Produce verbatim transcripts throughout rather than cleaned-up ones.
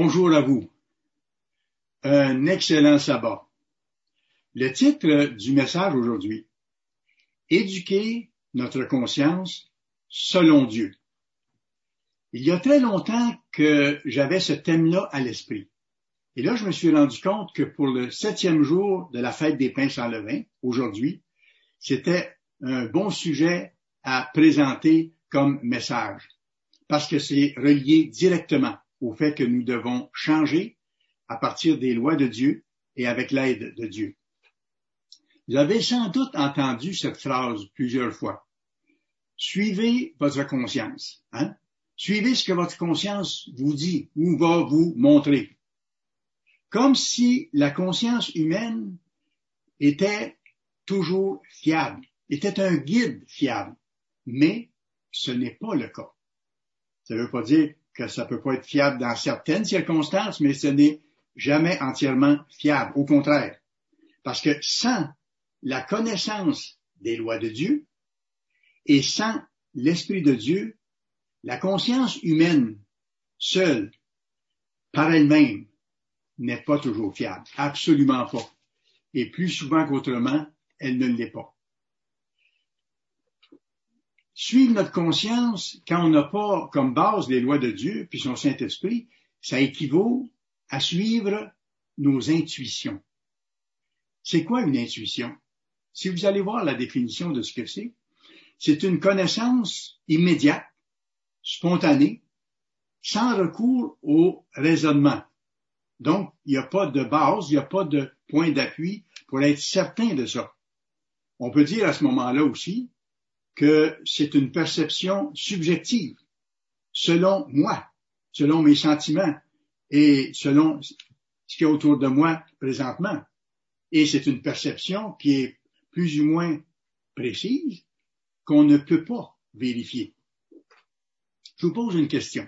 Bonjour à vous. Un excellent sabbat. Le titre du message aujourd'hui, Éduquer notre conscience selon Dieu. Il y a très longtemps que j'avais ce thème-là à l'esprit. Et là, je me suis rendu compte que pour le septième jour de la fête des pains sans levain, aujourd'hui, c'était un bon sujet à présenter comme message, parce que c'est relié directement au fait que nous devons changer à partir des lois de Dieu et avec l'aide de Dieu. Vous avez sans doute entendu cette phrase plusieurs fois. Suivez votre conscience. Hein? Suivez ce que votre conscience vous dit ou va vous montrer. Comme si la conscience humaine était toujours fiable, était un guide fiable. Mais ce n'est pas le cas. Ça ne veut pas dire que ça peut pas être fiable dans certaines circonstances, mais ce n'est jamais entièrement fiable. Au contraire. Parce que sans la connaissance des lois de Dieu et sans l'Esprit de Dieu, la conscience humaine seule, par elle-même, n'est pas toujours fiable. Absolument pas. Et plus souvent qu'autrement, elle ne l'est pas. Suivre notre conscience, quand on n'a pas comme base les lois de Dieu puis son Saint-Esprit, ça équivaut à suivre nos intuitions. C'est quoi une intuition? Si vous allez voir la définition de ce que c'est, c'est une connaissance immédiate, spontanée, sans recours au raisonnement. Donc, il n'y a pas de base, il n'y a pas de point d'appui pour être certain de ça. On peut dire à ce moment-là aussi que c'est une perception subjective, selon moi, selon mes sentiments et selon ce qu'il y a autour de moi présentement. Et c'est une perception qui est plus ou moins précise, qu'on ne peut pas vérifier. Je vous pose une question.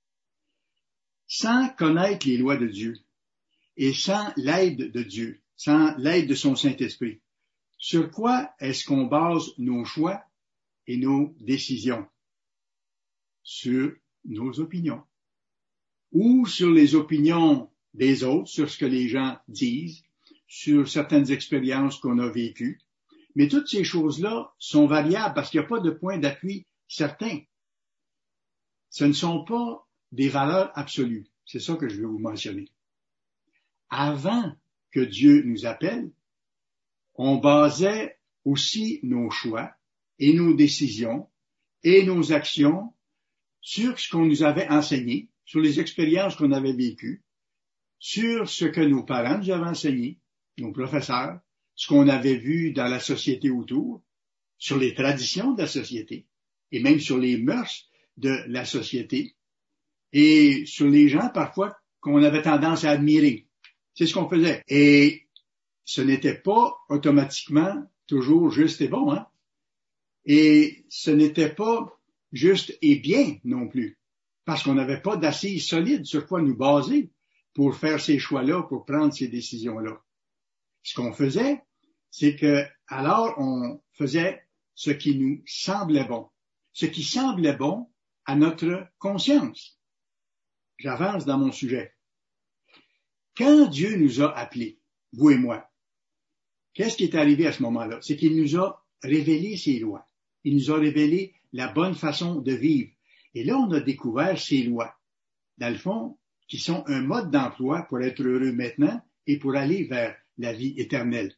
Sans connaître les lois de Dieu et sans l'aide de Dieu, sans l'aide de son Saint-Esprit, sur quoi est-ce qu'on base nos choix et nos décisions? Sur nos opinions. Ou sur les opinions des autres, sur ce que les gens disent, sur certaines expériences qu'on a vécues. Mais toutes ces choses-là sont variables parce qu'il n'y a pas de point d'appui certain. Ce ne sont pas des valeurs absolues. C'est ça que je veux vous mentionner. Avant que Dieu nous appelle, on basait aussi nos choix et nos décisions et nos actions sur ce qu'on nous avait enseigné, sur les expériences qu'on avait vécues, sur ce que nos parents nous avaient enseigné, nos professeurs, ce qu'on avait vu dans la société autour, sur les traditions de la société, et même sur les mœurs de la société, et sur les gens parfois qu'on avait tendance à admirer. C'est ce qu'on faisait. Et ce n'était pas automatiquement toujours juste et bon, hein? Et ce n'était pas juste et bien non plus, parce qu'on n'avait pas d'assise solide sur quoi nous baser pour faire ces choix-là, pour prendre ces décisions-là. Ce qu'on faisait, c'est que alors on faisait ce qui nous semblait bon, ce qui semblait bon à notre conscience. J'avance dans mon sujet. Quand Dieu nous a appelés, vous et moi, qu'est-ce qui est arrivé à ce moment-là? C'est qu'il nous a révélé ses lois. Il nous a révélé la bonne façon de vivre. Et là, on a découvert ces lois, dans le fond, qui sont un mode d'emploi pour être heureux maintenant et pour aller vers la vie éternelle.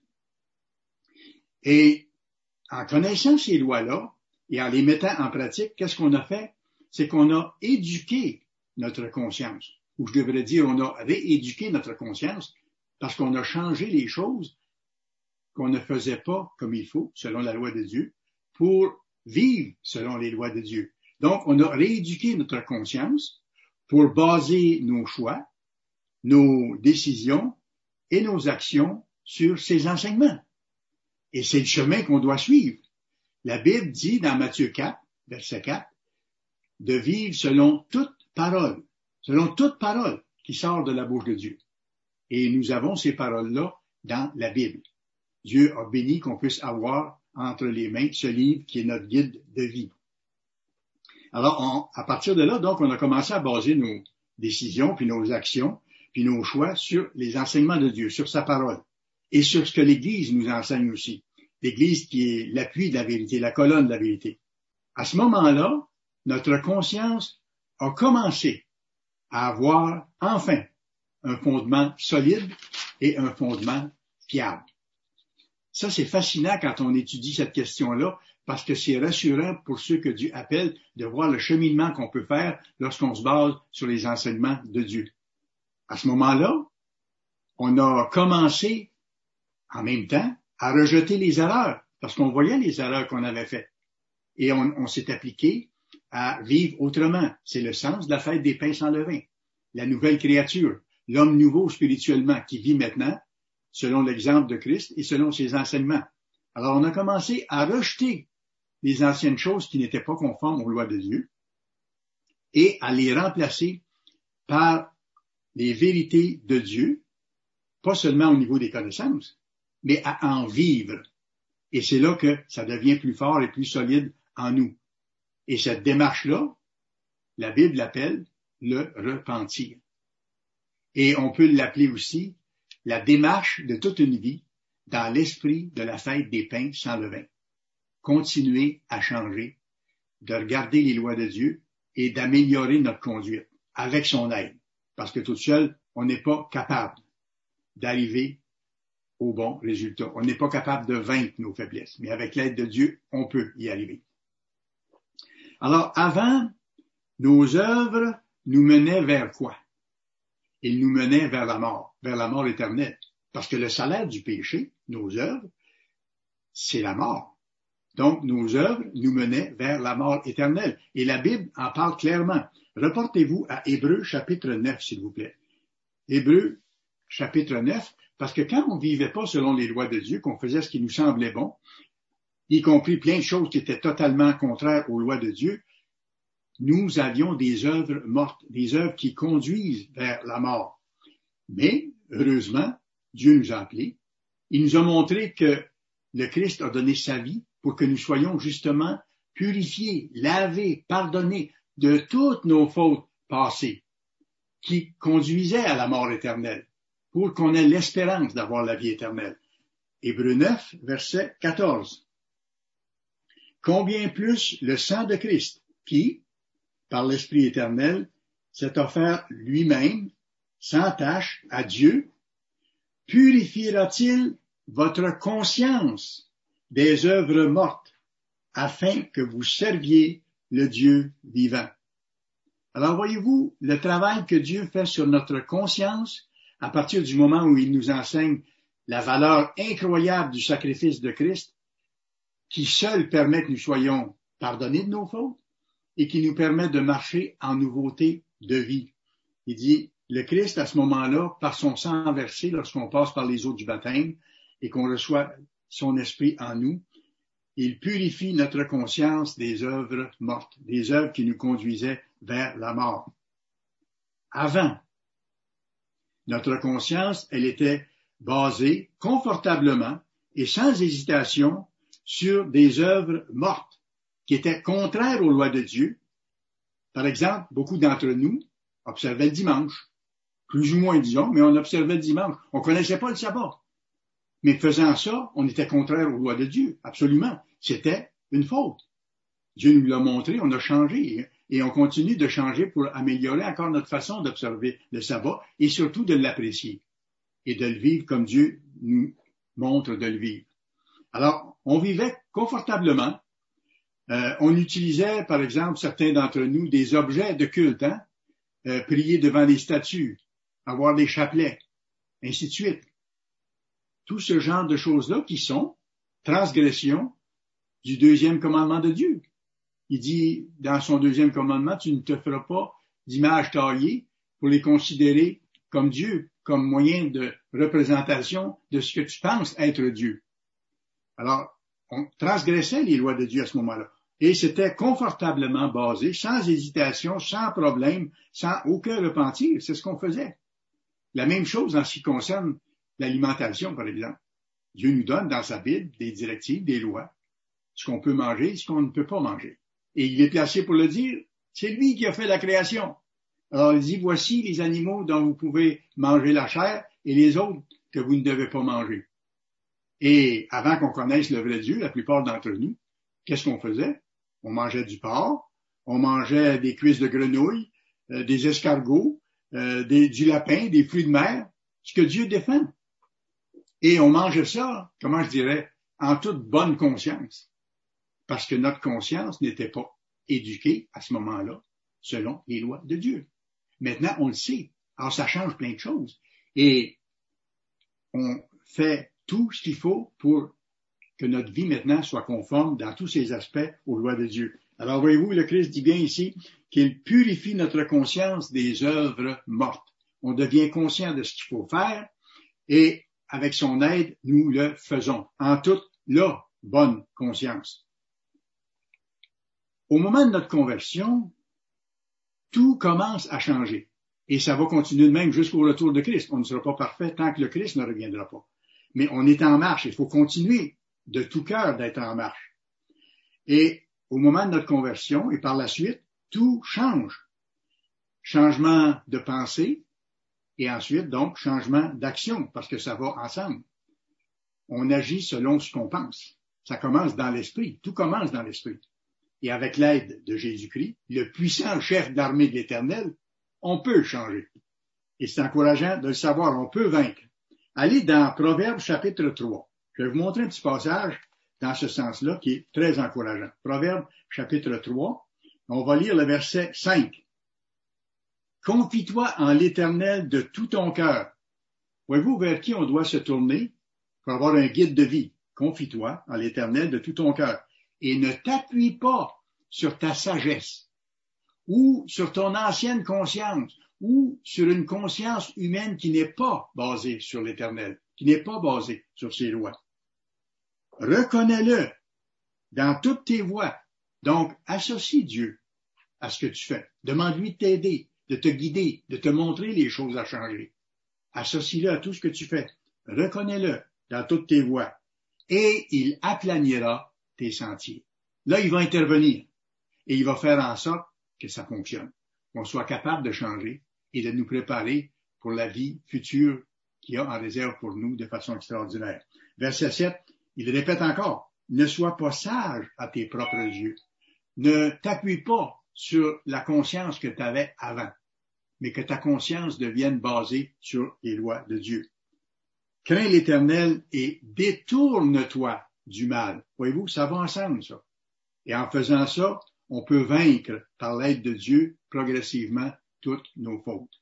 Et en connaissant ces lois-là et en les mettant en pratique, qu'est-ce qu'on a fait? C'est qu'on a éduqué notre conscience. Ou je devrais dire, on a rééduqué notre conscience parce qu'on a changé les choses qu'on ne faisait pas comme il faut, selon la loi de Dieu, pour vivre selon les lois de Dieu. Donc, on a rééduqué notre conscience pour baser nos choix, nos décisions et nos actions sur ces enseignements. Et c'est le chemin qu'on doit suivre. La Bible dit dans Matthieu quatre, verset quatre, de vivre selon toute parole, selon toute parole qui sort de la bouche de Dieu. Et nous avons ces paroles-là dans la Bible. Dieu a béni qu'on puisse avoir entre les mains ce livre qui est notre guide de vie. Alors, on, à partir de là, donc, on a commencé à baser nos, décisions, puis nos actions, puis nos choix sur les enseignements de Dieu, sur sa parole, et sur ce que l'Église nous enseigne aussi. L'Église qui est l'appui de la vérité, la colonne de la vérité. À ce moment-là, notre conscience a commencé à avoir enfin un fondement solide et un fondement fiable. Ça, c'est fascinant quand on étudie cette question-là, parce que c'est rassurant pour ceux que Dieu appelle de voir le cheminement qu'on peut faire lorsqu'on se base sur les enseignements de Dieu. À ce moment-là, on a commencé en même temps à rejeter les erreurs, parce qu'on voyait les erreurs qu'on avait faites. Et on, on s'est appliqué à vivre autrement. C'est le sens de la fête des pains sans levain. La nouvelle créature, l'homme nouveau spirituellement qui vit maintenant selon l'exemple de Christ et selon ses enseignements. Alors on a commencé à rejeter les anciennes choses qui n'étaient pas conformes aux lois de Dieu et à les remplacer par les vérités de Dieu, pas seulement au niveau des connaissances, mais à en vivre. Et c'est là que ça devient plus fort et plus solide en nous. Et cette démarche-là, la Bible l'appelle le repentir. Et on peut l'appeler aussi la démarche de toute une vie dans l'esprit de la fête des pains sans levain. Continuer à changer, de regarder les lois de Dieu et d'améliorer notre conduite avec son aide. Parce que tout seul, on n'est pas capable d'arriver au bon résultat. On n'est pas capable de vaincre nos faiblesses. Mais avec l'aide de Dieu, on peut y arriver. Alors, avant, nos œuvres nous menaient vers quoi? Ils nous menaient vers la mort, vers la mort éternelle. Parce que le salaire du péché, nos œuvres, c'est la mort. Donc, nos œuvres nous menaient vers la mort éternelle. Et la Bible en parle clairement. Reportez-vous à Hébreux chapitre neuf, s'il vous plaît. Hébreux chapitre neuf, parce que quand on ne vivait pas selon les lois de Dieu, qu'on faisait ce qui nous semblait bon, y compris plein de choses qui étaient totalement contraires aux lois de Dieu, nous avions des œuvres mortes, des œuvres qui conduisent vers la mort. Mais, heureusement, Dieu nous a appelés. Il nous a montré que le Christ a donné sa vie pour que nous soyons justement purifiés, lavés, pardonnés de toutes nos fautes passées qui conduisaient à la mort éternelle, pour qu'on ait l'espérance d'avoir la vie éternelle. Hébreux neuf, verset quatorze. Combien plus le sang de Christ, qui, par l'Esprit éternel, s'est offert lui-même, sans tache, à Dieu, purifiera-t-il votre conscience des œuvres mortes, afin que vous serviez le Dieu vivant. Alors voyez-vous, le travail que Dieu fait sur notre conscience, à partir du moment où il nous enseigne la valeur incroyable du sacrifice de Christ, qui seul permet que nous soyons pardonnés de nos fautes et qui nous permet de marcher en nouveauté de vie. Il dit, le Christ, à ce moment-là, par son sang versé, lorsqu'on passe par les eaux du baptême et qu'on reçoit son esprit en nous, il purifie notre conscience des œuvres mortes, des œuvres qui nous conduisaient vers la mort. Avant, notre conscience, elle était basée confortablement et sans hésitation sur des œuvres mortes qui étaient contraires aux lois de Dieu. Par exemple, beaucoup d'entre nous observaient le dimanche, plus ou moins disons, mais on observait le dimanche. On ne connaissait pas le sabbat. Mais faisant ça, on était contraire aux lois de Dieu, absolument. C'était une faute. Dieu nous l'a montré, on a changé et on continue de changer pour améliorer encore notre façon d'observer le sabbat et surtout de l'apprécier et de le vivre comme Dieu nous montre de le vivre. Alors, on vivait confortablement. Euh, on utilisait, par exemple, certains d'entre nous, des objets de culte, hein? euh, prier devant des statues, avoir des chapelets, ainsi de suite. Tout ce genre de choses-là qui sont transgression du deuxième commandement de Dieu. Il dit dans son deuxième commandement, tu ne te feras pas d'images taillées pour les considérer comme Dieu, comme moyen de représentation de ce que tu penses être Dieu. Alors, on transgressait les lois de Dieu à ce moment-là. Et c'était confortablement basé, sans hésitation, sans problème, sans aucun repentir. C'est ce qu'on faisait. La même chose en ce qui concerne l'alimentation, par exemple. Dieu nous donne dans sa Bible des directives, des lois, ce qu'on peut manger et ce qu'on ne peut pas manger. Et il est placé pour le dire, c'est lui qui a fait la création. Alors il dit, voici les animaux dont vous pouvez manger la chair et les autres que vous ne devez pas manger. Et avant qu'on connaisse le vrai Dieu, la plupart d'entre nous, qu'est-ce qu'on faisait? On mangeait du porc, on mangeait des cuisses de grenouille, euh, des escargots, euh, des, du lapin, des fruits de mer, ce que Dieu défend. Et on mangeait ça, comment je dirais, en toute bonne conscience, parce que notre conscience n'était pas éduquée à ce moment-là, selon les lois de Dieu. Maintenant, on le sait. Alors, ça change plein de choses. Et on fait tout ce qu'il faut pour que notre vie maintenant soit conforme dans tous ses aspects aux lois de Dieu. Alors, voyez-vous, le Christ dit bien ici qu'il purifie notre conscience des œuvres mortes. On devient conscient de ce qu'il faut faire et avec son aide, nous le faisons en toute la bonne conscience. Au moment de notre conversion, tout commence à changer. Et ça va continuer de même jusqu'au retour de Christ. On ne sera pas parfait tant que le Christ ne reviendra pas. Mais on est en marche. Il faut continuer de tout cœur d'être en marche. Et au moment de notre conversion et par la suite, tout change. Changement de pensée et ensuite, donc, changement d'action parce que ça va ensemble. On agit selon ce qu'on pense. Ça commence dans l'esprit. Tout commence dans l'esprit. Et avec l'aide de Jésus-Christ, le puissant chef de l'armée de l'Éternel, on peut changer. Et c'est encourageant de le savoir, on peut vaincre. Allez dans Proverbes chapitre trois. Je vais vous montrer un petit passage dans ce sens-là qui est très encourageant. Proverbes chapitre trois, on va lire le verset cinq. Confie-toi en l'Éternel de tout ton cœur. Voyez-vous vers qui on doit se tourner pour avoir un guide de vie? Confie-toi en l'Éternel de tout ton cœur. Et ne t'appuie pas sur ta sagesse ou sur ton ancienne conscience ou sur une conscience humaine qui n'est pas basée sur l'Éternel, qui n'est pas basée sur ses lois. Reconnais-le dans toutes tes voies. Donc, associe Dieu à ce que tu fais. Demande-lui de t'aider, de te guider, de te montrer les choses à changer. Associe-le à tout ce que tu fais. Reconnais-le dans toutes tes voies. Et il aplanira tes sentiers. Là, il va intervenir et il va faire en sorte que ça fonctionne, qu'on soit capable de changer et de nous préparer pour la vie future qu'il y a en réserve pour nous de façon extraordinaire. Verset sept, il répète encore, ne sois pas sage à tes propres yeux. Ne t'appuie pas sur la conscience que tu avais avant, mais que ta conscience devienne basée sur les lois de Dieu. Crains l'Éternel et détourne-toi du mal. Voyez-vous, ça va ensemble, ça. Et en faisant ça, on peut vaincre par l'aide de Dieu progressivement toutes nos fautes.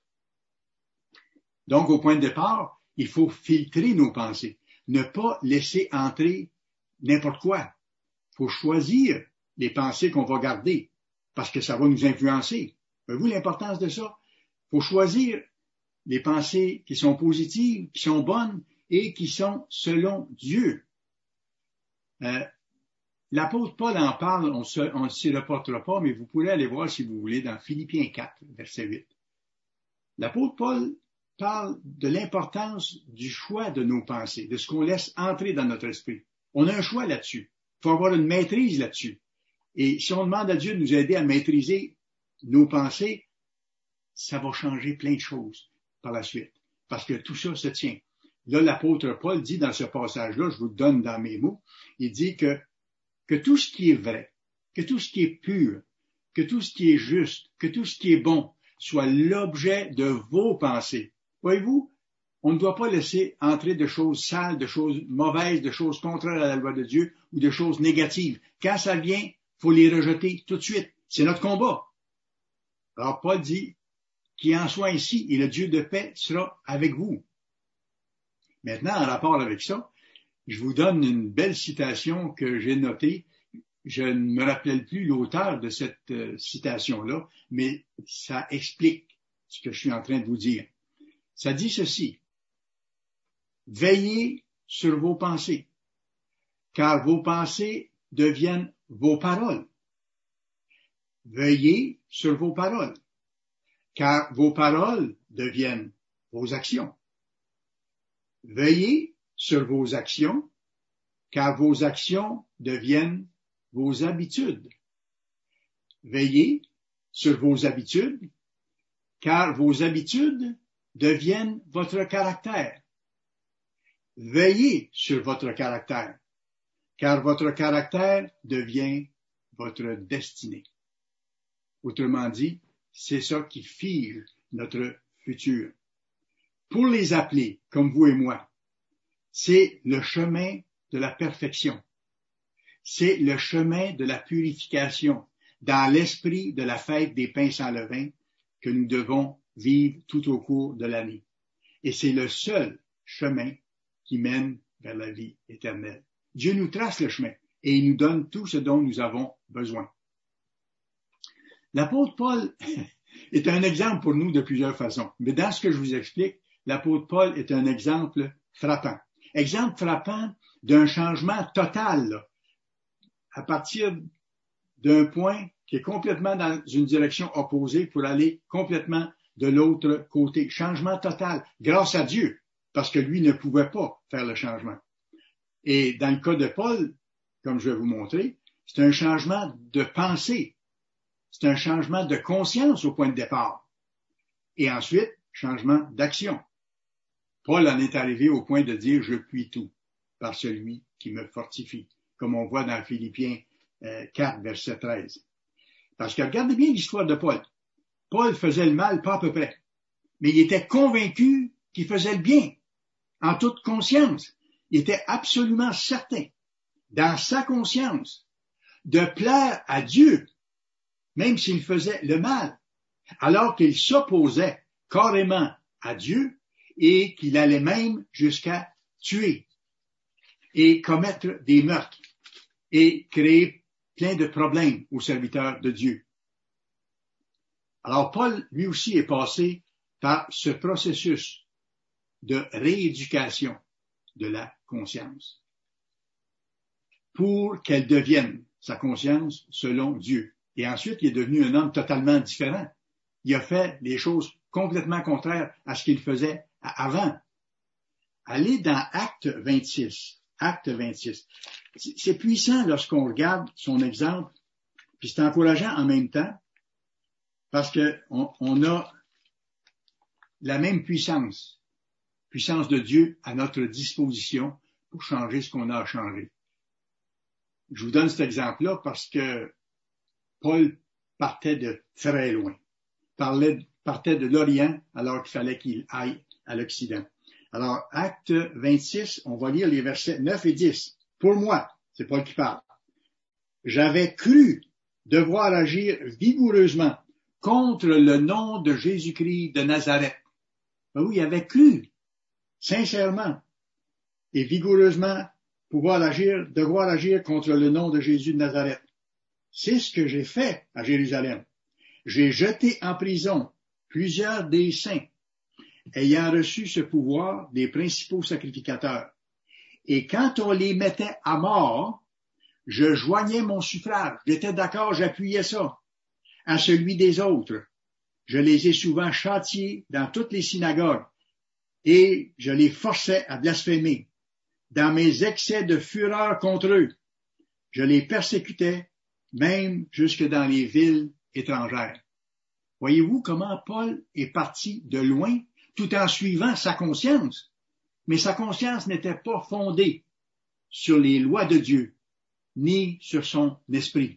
Donc, au point de départ, il faut filtrer nos pensées, ne pas laisser entrer n'importe quoi. Il faut choisir les pensées qu'on va garder parce que ça va nous influencer. Voyez-vous l'importance de ça? Il faut choisir les pensées qui sont positives, qui sont bonnes et qui sont selon Dieu. Euh, L'apôtre Paul en parle, on ne s'y reportera pas, mais vous pourrez aller voir si vous voulez dans Philippiens quatre, verset huit. L'apôtre Paul parle de l'importance du choix de nos pensées, de ce qu'on laisse entrer dans notre esprit. On a un choix là-dessus. Il faut avoir une maîtrise là-dessus. Et si on demande à Dieu de nous aider à maîtriser nos pensées, ça va changer plein de choses par la suite, parce que tout ça se tient. Là, l'apôtre Paul dit dans ce passage-là, je vous le donne dans mes mots, il dit que que tout ce qui est vrai, que tout ce qui est pur, que tout ce qui est juste, que tout ce qui est bon soit l'objet de vos pensées. Voyez-vous, on ne doit pas laisser entrer de choses sales, de choses mauvaises, de choses contraires à la loi de Dieu ou de choses négatives. Quand ça vient, il faut les rejeter tout de suite. C'est notre combat. Alors Paul dit qu'il en soit ainsi et le Dieu de paix sera avec vous. Maintenant, en rapport avec ça, je vous donne une belle citation que j'ai notée. Je ne me rappelle plus l'auteur de cette euh, citation-là, mais ça explique ce que je suis en train de vous dire. Ça dit ceci. Veillez sur vos pensées, car vos pensées deviennent vos paroles. Veillez sur vos paroles, car vos paroles deviennent vos actions. Veillez sur vos actions, car vos actions deviennent vos habitudes. Veillez sur vos habitudes, car vos habitudes deviennent votre caractère. Veillez sur votre caractère, car votre caractère devient votre destinée. Autrement dit, c'est ça qui fige notre futur. Pour les appeler, comme vous et moi, c'est le chemin de la perfection. C'est le chemin de la purification dans l'esprit de la fête des pains sans levain que nous devons vivre tout au cours de l'année. Et c'est le seul chemin qui mène vers la vie éternelle. Dieu nous trace le chemin et il nous donne tout ce dont nous avons besoin. L'apôtre Paul est un exemple pour nous de plusieurs façons. Mais dans ce que je vous explique, l'apôtre Paul est un exemple frappant. Exemple frappant d'un changement total, là, à partir d'un point qui est complètement dans une direction opposée pour aller complètement de l'autre côté. Changement total, grâce à Dieu, parce que lui ne pouvait pas faire le changement. Et dans le cas de Paul, comme je vais vous montrer, c'est un changement de pensée. C'est un changement de conscience au point de départ. Et ensuite, changement d'action. Paul en est arrivé au point de dire « Je puis tout par celui qui me fortifie », comme on voit dans Philippiens quatre, verset treize. Parce que regardez bien l'histoire de Paul. Paul faisait le mal pas à peu près, mais il était convaincu qu'il faisait le bien, en toute conscience. Il était absolument certain, dans sa conscience, de plaire à Dieu, même s'il faisait le mal, alors qu'il s'opposait carrément à Dieu et qu'il allait même jusqu'à tuer et commettre des meurtres et créer plein de problèmes aux serviteurs de Dieu. Alors Paul, lui aussi, est passé par ce processus de rééducation de la conscience pour qu'elle devienne sa conscience selon Dieu. Et ensuite, il est devenu un homme totalement différent. Il a fait des choses complètement contraires à ce qu'il faisait avant. Allez dans Acte vingt-six. Acte vingt-six. C'est puissant lorsqu'on regarde son exemple, puis c'est encourageant en même temps, parce que on, on a la même puissance, puissance de Dieu à notre disposition pour changer ce qu'on a à changer. Je vous donne cet exemple-là parce que Paul partait de très loin, parlait, partait de l'Orient alors qu'il fallait qu'il aille à l'Occident. Alors, Acte vingt-six, on va lire les versets neuf et dix. Pour moi, c'est Paul qui parle, j'avais cru devoir agir vigoureusement contre le nom de Jésus-Christ de Nazareth. Ben oui, il avait cru, sincèrement et vigoureusement, pouvoir agir, devoir agir contre le nom de Jésus de Nazareth. C'est ce que j'ai fait à Jérusalem. J'ai jeté en prison plusieurs des saints, ayant reçu ce pouvoir des principaux sacrificateurs. Et quand on les mettait à mort, je joignais mon suffrage. J'étais d'accord, j'appuyais ça à celui des autres. Je les ai souvent châtiés dans toutes les synagogues et je les forçais à blasphémer. Dans mes excès de fureur contre eux, je les persécutais même jusque dans les villes étrangères. Voyez-vous comment Paul est parti de loin tout en suivant sa conscience, mais sa conscience n'était pas fondée sur les lois de Dieu, ni sur son esprit.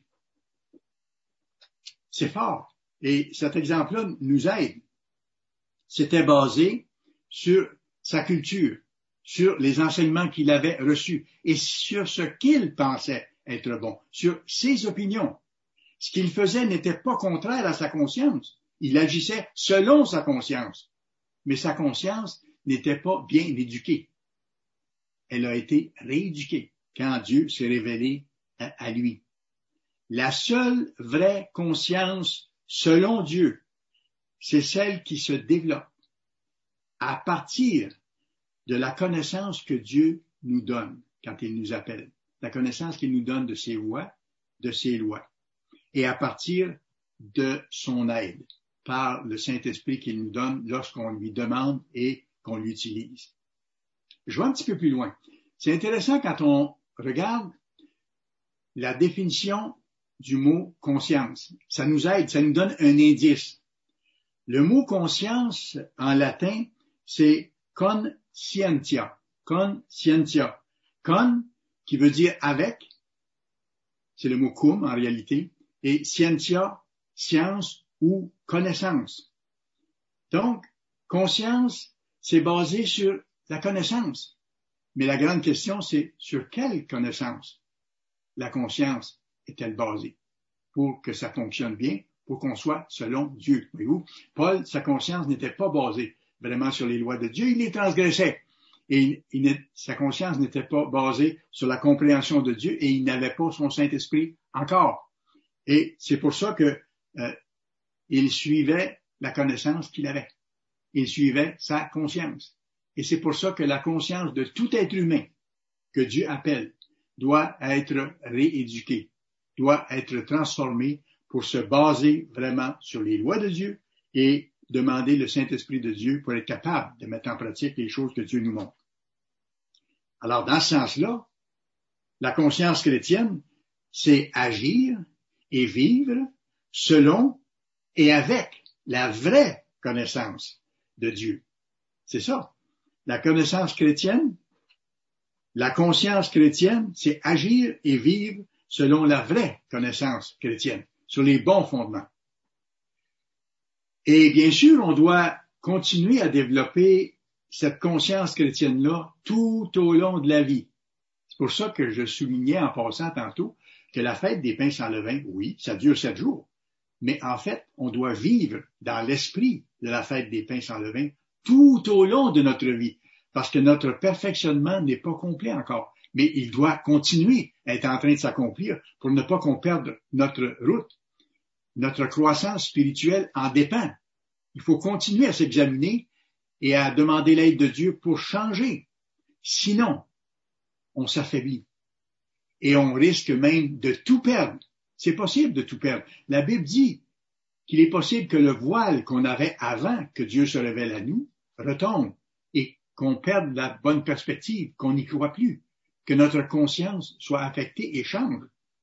C'est fort, et cet exemple-là nous aide. C'était basé sur sa culture, sur les enseignements qu'il avait reçus et sur ce qu'il pensait être bon, sur ses opinions. Ce qu'il faisait n'était pas contraire à sa conscience. Il agissait selon sa conscience. Mais sa conscience n'était pas bien éduquée. Elle a été rééduquée quand Dieu s'est révélé à, à lui. La seule vraie conscience selon Dieu, c'est celle qui se développe à partir de la connaissance que Dieu nous donne quand il nous appelle. La connaissance qu'il nous donne de ses voies, de ses lois. Et à partir de son aide, par le Saint-Esprit qu'il nous donne lorsqu'on lui demande et qu'on l'utilise. Je vais un petit peu plus loin. C'est intéressant quand on regarde la définition du mot conscience. Ça nous aide, ça nous donne un indice. Le mot conscience en latin, c'est conscientia. Conscientia. Con, qui veut dire avec, c'est le mot cum en réalité, et scientia, science ou connaissance. Donc, conscience, c'est basé sur la connaissance. Mais la grande question, c'est sur quelle connaissance la conscience est-elle basée pour que ça fonctionne bien, pour qu'on soit selon Dieu. Voyez-vous, Paul, sa conscience n'était pas basée vraiment sur les lois de Dieu, il les transgressait. Et il, il, sa conscience n'était pas basée sur la compréhension de Dieu et il n'avait pas son Saint-Esprit encore. Et c'est pour ça que euh, il suivait la connaissance qu'il avait. Il suivait sa conscience. Et c'est pour ça que la conscience de tout être humain que Dieu appelle doit être rééduquée, doit être transformée pour se baser vraiment sur les lois de Dieu et demander le Saint-Esprit de Dieu pour être capable de mettre en pratique les choses que Dieu nous montre. Alors, dans ce sens-là, la conscience chrétienne, c'est agir et vivre selon et avec la vraie connaissance de Dieu. C'est ça. La connaissance chrétienne, la conscience chrétienne, c'est agir et vivre selon la vraie connaissance chrétienne, sur les bons fondements. Et bien sûr, on doit continuer à développer cette conscience chrétienne-là tout au long de la vie. C'est pour ça que je soulignais en passant tantôt que la fête des pains sans levain, oui, ça dure sept jours. Mais en fait, on doit vivre dans l'esprit de la fête des pains sans levain tout au long de notre vie, parce que notre perfectionnement n'est pas complet encore. Mais il doit continuer à être en train de s'accomplir pour ne pas qu'on perde notre route. Notre croissance spirituelle en dépend. Il faut continuer à s'examiner et à demander l'aide de Dieu pour changer. Sinon, on s'affaiblit et on risque même de tout perdre. C'est possible de tout perdre. La Bible dit qu'il est possible que le voile qu'on avait avant que Dieu se révèle à nous retombe et qu'on perde la bonne perspective, qu'on n'y croit plus, que notre conscience soit affectée et change.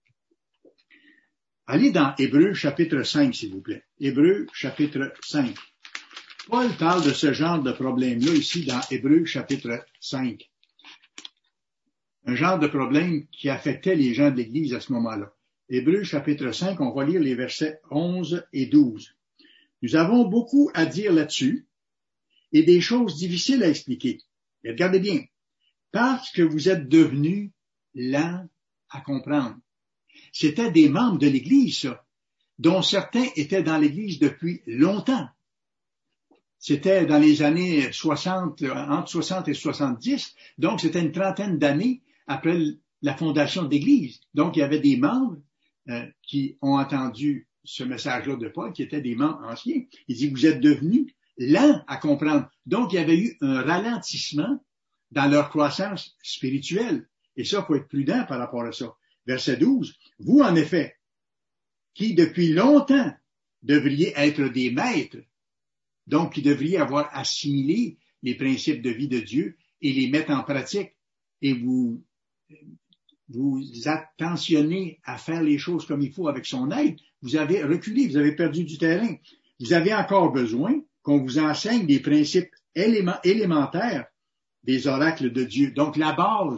Allez dans Hébreux chapitre cinq, s'il vous plaît. Hébreux chapitre cinq. Paul parle de ce genre de problème-là ici dans Hébreux chapitre cinq. Un genre de problème qui affectait les gens de l'Église à ce moment-là. Hébreux chapitre cinq, on va lire les versets onze et douze. Nous avons beaucoup à dire là-dessus et des choses difficiles à expliquer. Et regardez bien, parce que vous êtes devenus lents à comprendre. C'était des membres de l'Église, ça, dont certains étaient dans l'Église depuis longtemps. C'était dans les années soixante, entre soixante et soixante-dix, donc c'était une trentaine d'années après la fondation de l'Église. Donc il y avait des membres euh, qui ont entendu ce message-là de Paul, qui étaient des membres anciens. Il dit, vous êtes devenus lents à comprendre. Donc il y avait eu un ralentissement dans leur croissance spirituelle. Et ça, il faut être prudent par rapport à ça. Verset douze, vous en effet, qui depuis longtemps devriez être des maîtres, donc qui devriez avoir assimilé les principes de vie de Dieu et les mettre en pratique, et vous vous attentionnez à faire les choses comme il faut avec son aide, vous avez reculé, vous avez perdu du terrain. Vous avez encore besoin qu'on vous enseigne des principes élément, élémentaires des oracles de Dieu. Donc la base.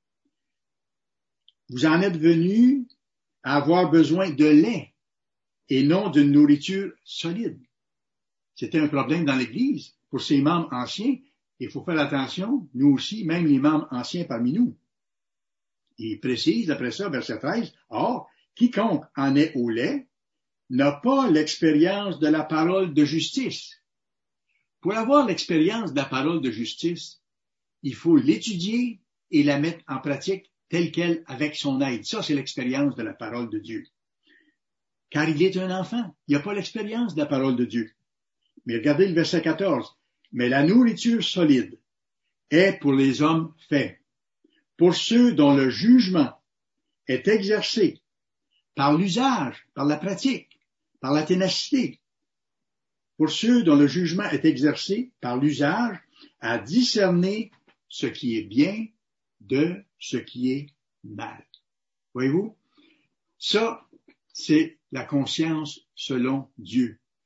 Vous en êtes venus à avoir besoin de lait et non d'une nourriture solide. C'était un problème dans l'Église pour ces membres anciens. Il faut faire attention, nous aussi, même les membres anciens parmi nous. Il précise après ça, verset treize, « Or, quiconque en est au lait n'a pas l'expérience de la parole de justice. » Pour avoir l'expérience de la parole de justice, il faut l'étudier et la mettre en pratique telle qu'elle avec son aide. Ça, c'est l'expérience de la parole de Dieu. Car il est un enfant. Il n'a pas l'expérience de la parole de Dieu. Mais regardez le verset quatorze. Mais la nourriture solide est pour les hommes faits, pour ceux dont le jugement est exercé par l'usage, par la pratique, par la ténacité, pour ceux dont le jugement est exercé par l'usage à discerner ce qui est bien de ce qui est mal. Voyez-vous? Ça, c'est la conscience selon Dieu.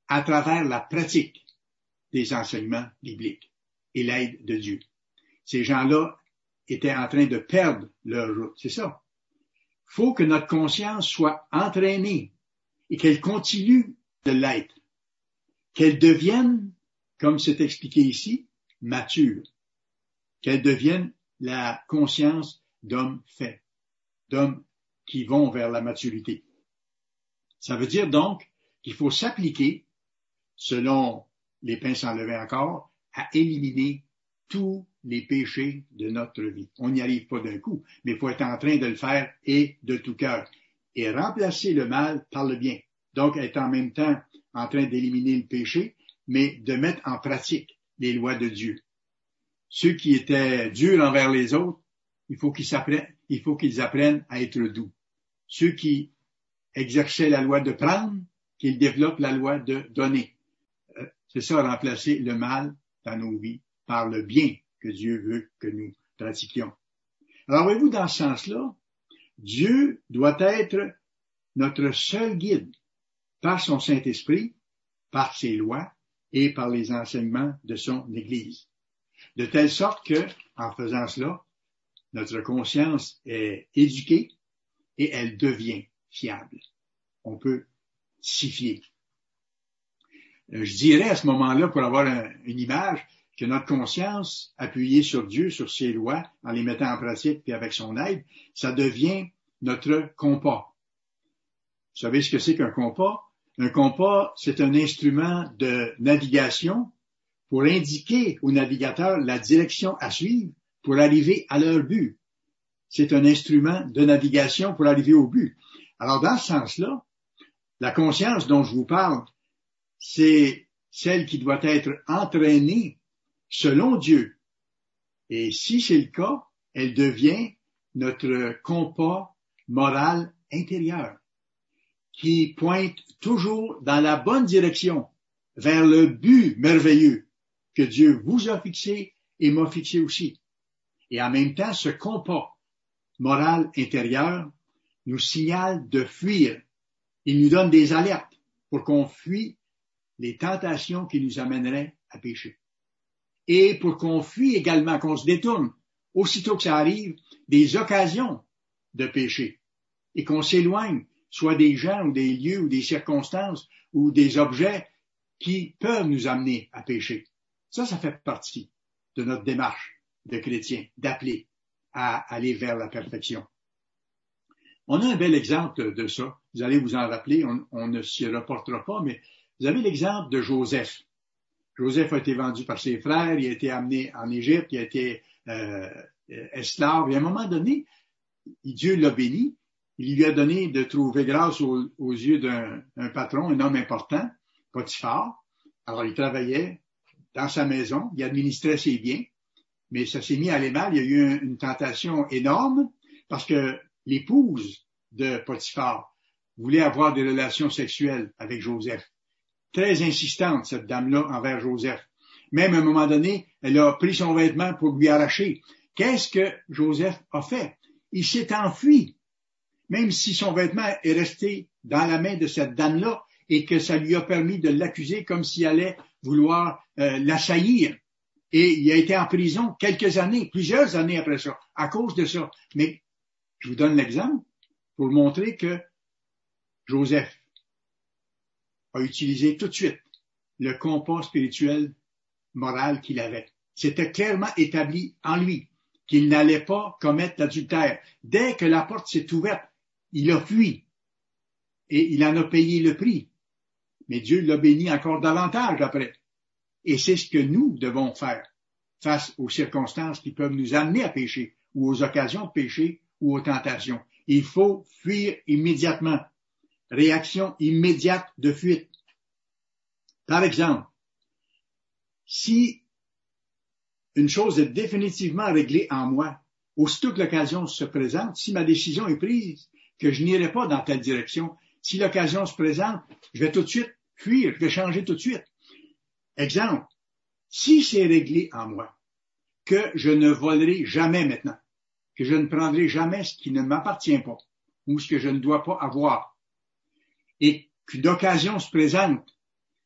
à travers la pratique des enseignements bibliques et l'aide de Dieu. Ces gens-là étaient en train de perdre leur route, c'est ça. Il faut que notre conscience soit entraînée et qu'elle continue de l'être, qu'elle devienne, comme c'est expliqué ici, mature, qu'elle devienne la conscience d'hommes faits, d'hommes qui vont vers la maturité. Ça veut dire donc qu'il faut s'appliquer, selon les pains sans levain encore, à éliminer tous les péchés de notre vie. On n'y arrive pas d'un coup, mais il faut être en train de le faire et de tout cœur. Et remplacer le mal par le bien. Donc, être en même temps en train d'éliminer le péché, mais de mettre en pratique les lois de Dieu. Ceux qui étaient durs envers les autres, il faut qu'ils apprennent, il faut qu'ils apprennent à être doux. Ceux qui exerçaient la loi de prendre, qu'ils développent la loi de donner. C'est ça, remplacer le mal dans nos vies par le bien que Dieu veut que nous pratiquions. Alors, voyez-vous, dans ce sens-là, Dieu doit être notre seul guide par son Saint-Esprit, par ses lois et par les enseignements de son Église. De telle sorte que, en faisant cela, notre conscience est éduquée et elle devient fiable. On peut s'y fier. Je dirais à ce moment-là, pour avoir un, une image, que notre conscience, appuyée sur Dieu, sur ses lois, en les mettant en pratique puis avec son aide, ça devient notre compas. Vous savez ce que c'est qu'un compas? Un compas, c'est un instrument de navigation pour indiquer aux navigateurs la direction à suivre pour arriver à leur but. C'est un instrument de navigation pour arriver au but. Alors, dans ce sens-là, la conscience dont je vous parle, c'est celle qui doit être entraînée selon Dieu. Et si c'est le cas, elle devient notre compas moral intérieur, qui pointe toujours dans la bonne direction, vers le but merveilleux que Dieu vous a fixé et m'a fixé aussi. Et en même temps, ce compas moral intérieur nous signale de fuir. Il nous donne des alertes pour qu'on fuit les tentations qui nous amèneraient à pécher. Et pour qu'on fuit également, qu'on se détourne, aussitôt que ça arrive, des occasions de pécher. Et qu'on s'éloigne, soit des gens ou des lieux ou des circonstances ou des objets qui peuvent nous amener à pécher. Ça, ça fait partie de notre démarche de chrétien, d'appeler à aller vers la perfection. On a un bel exemple de ça. Vous allez vous en rappeler, on, on ne s'y reportera pas, mais vous avez l'exemple de Joseph. Joseph a été vendu par ses frères, il a été amené en Égypte, il a été euh, esclave. Et à un moment donné, Dieu l'a béni. Il lui a donné de trouver grâce aux, aux yeux d'un patron, un homme important, Potiphar. Alors, il travaillait dans sa maison, il administrait ses biens, mais ça s'est mis à aller mal. Il y a eu une tentation énorme parce que l'épouse de Potiphar voulait avoir des relations sexuelles avec Joseph. Très insistante, cette dame-là, envers Joseph. Même à un moment donné, elle a pris son vêtement pour lui arracher. Qu'est-ce que Joseph a fait? Il s'est enfui. Même si son vêtement est resté dans la main de cette dame-là et que ça lui a permis de l'accuser comme s'il allait vouloir euh, l'assaillir. Et il a été en prison quelques années, plusieurs années après ça, à cause de ça. Mais je vous donne l'exemple pour montrer que Joseph a utilisé tout de suite le compas spirituel moral qu'il avait. C'était clairement établi en lui qu'il n'allait pas commettre l'adultère. Dès que la porte s'est ouverte, il a fui et il en a payé le prix. Mais Dieu l'a béni encore davantage après. Et c'est ce que nous devons faire face aux circonstances qui peuvent nous amener à pécher ou aux occasions de pécher ou aux tentations. Il faut fuir immédiatement. Réaction immédiate de fuite. Par exemple, si une chose est définitivement réglée en moi, aussitôt que l'occasion se présente, si ma décision est prise, que je n'irai pas dans telle direction, si l'occasion se présente, je vais tout de suite fuir, je vais changer tout de suite. Exemple, si c'est réglé en moi, que je ne volerai jamais maintenant, que je ne prendrai jamais ce qui ne m'appartient pas, ou ce que je ne dois pas avoir, et qu'une occasion se présente,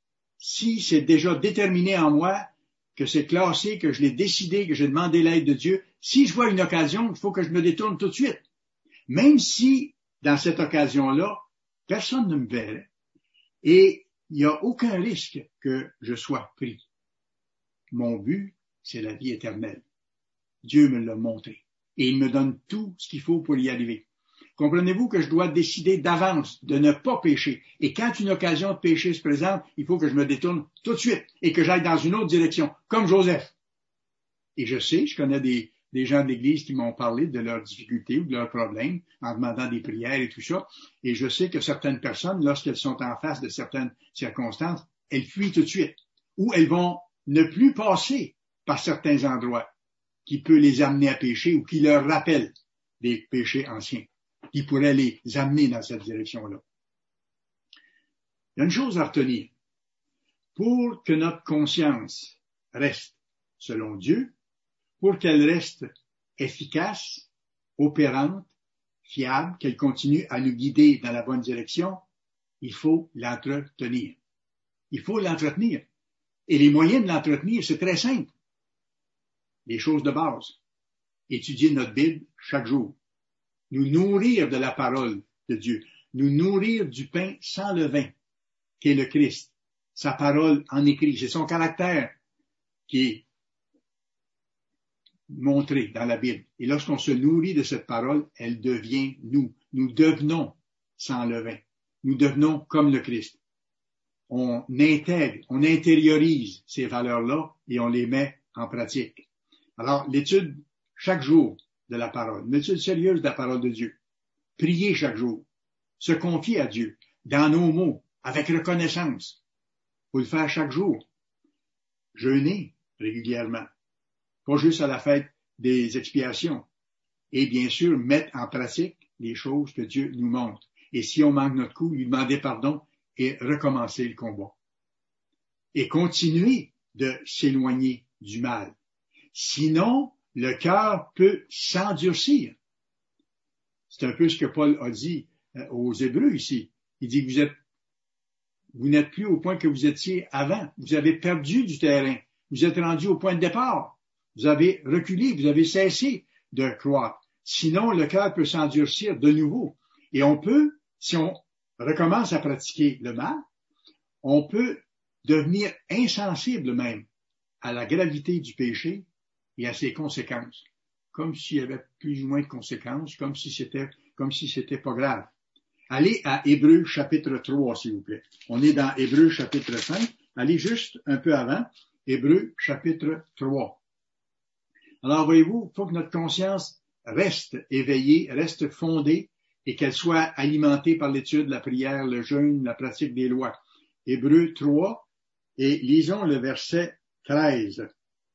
si c'est déjà déterminé en moi, que c'est classé, que je l'ai décidé, que j'ai demandé l'aide de Dieu, si je vois une occasion, il faut que je me détourne tout de suite. Même si, dans cette occasion-là, personne ne me verrait et il n'y a aucun risque que je sois pris. Mon but, c'est la vie éternelle. Dieu me l'a montré et il me donne tout ce qu'il faut pour y arriver. Comprenez-vous que je dois décider d'avance de ne pas pécher. Et quand une occasion de pécher se présente, il faut que je me détourne tout de suite et que j'aille dans une autre direction, comme Joseph. Et je sais, je connais des, des gens de l'Église qui m'ont parlé de leurs difficultés ou de leurs problèmes en demandant des prières et tout ça. Et je sais que certaines personnes, lorsqu'elles sont en face de certaines circonstances, elles fuient tout de suite. Ou elles vont ne plus passer par certains endroits qui peuvent les amener à pécher ou qui leur rappellent des péchés anciens, qui pourraient les amener dans cette direction-là. Il y a une chose à retenir. Pour que notre conscience reste selon Dieu, pour qu'elle reste efficace, opérante, fiable, qu'elle continue à nous guider dans la bonne direction, il faut l'entretenir. Il faut l'entretenir. Et les moyens de l'entretenir, c'est très simple. Les choses de base. Étudier notre Bible chaque jour. Nous nourrir de la parole de Dieu. Nous nourrir du pain sans levain, qui est le Christ. Sa parole en écrit. C'est son caractère qui est montré dans la Bible. Et lorsqu'on se nourrit de cette parole, elle devient nous. Nous devenons sans levain. Nous devenons comme le Christ. On intègre, on intériorise ces valeurs-là et on les met en pratique. Alors, l'étude chaque jour de la parole, une étude sérieuse de la parole de Dieu. Prier chaque jour. Se confier à Dieu dans nos mots, avec reconnaissance. Faut le faire chaque jour. Jeûner régulièrement. Pas juste à la fête des expiations. Et bien sûr, mettre en pratique les choses que Dieu nous montre. Et si on manque notre coup, lui demander pardon et recommencer le combat. Et continuer de s'éloigner du mal. Sinon, le cœur peut s'endurcir. C'est un peu ce que Paul a dit aux Hébreux ici. Il dit que vous êtes, vous n'êtes plus au point que vous étiez avant. Vous avez perdu du terrain. Vous êtes rendu au point de départ. Vous avez reculé, vous avez cessé de croire. Sinon, le cœur peut s'endurcir de nouveau. Et on peut, si on recommence à pratiquer le mal, on peut devenir insensible même à la gravité du péché et à ses conséquences. Comme s'il y avait plus ou moins de conséquences, comme si c'était, comme si c'était pas grave. Allez à Hébreux chapitre trois, s'il vous plaît. On est dans Hébreux chapitre cinq. Allez juste un peu avant. Hébreux chapitre trois. Alors, voyez-vous, il faut que notre conscience reste éveillée, reste fondée et qu'elle soit alimentée par l'étude, la prière, le jeûne, la pratique des lois. Hébreux trois, et lisons le verset treize.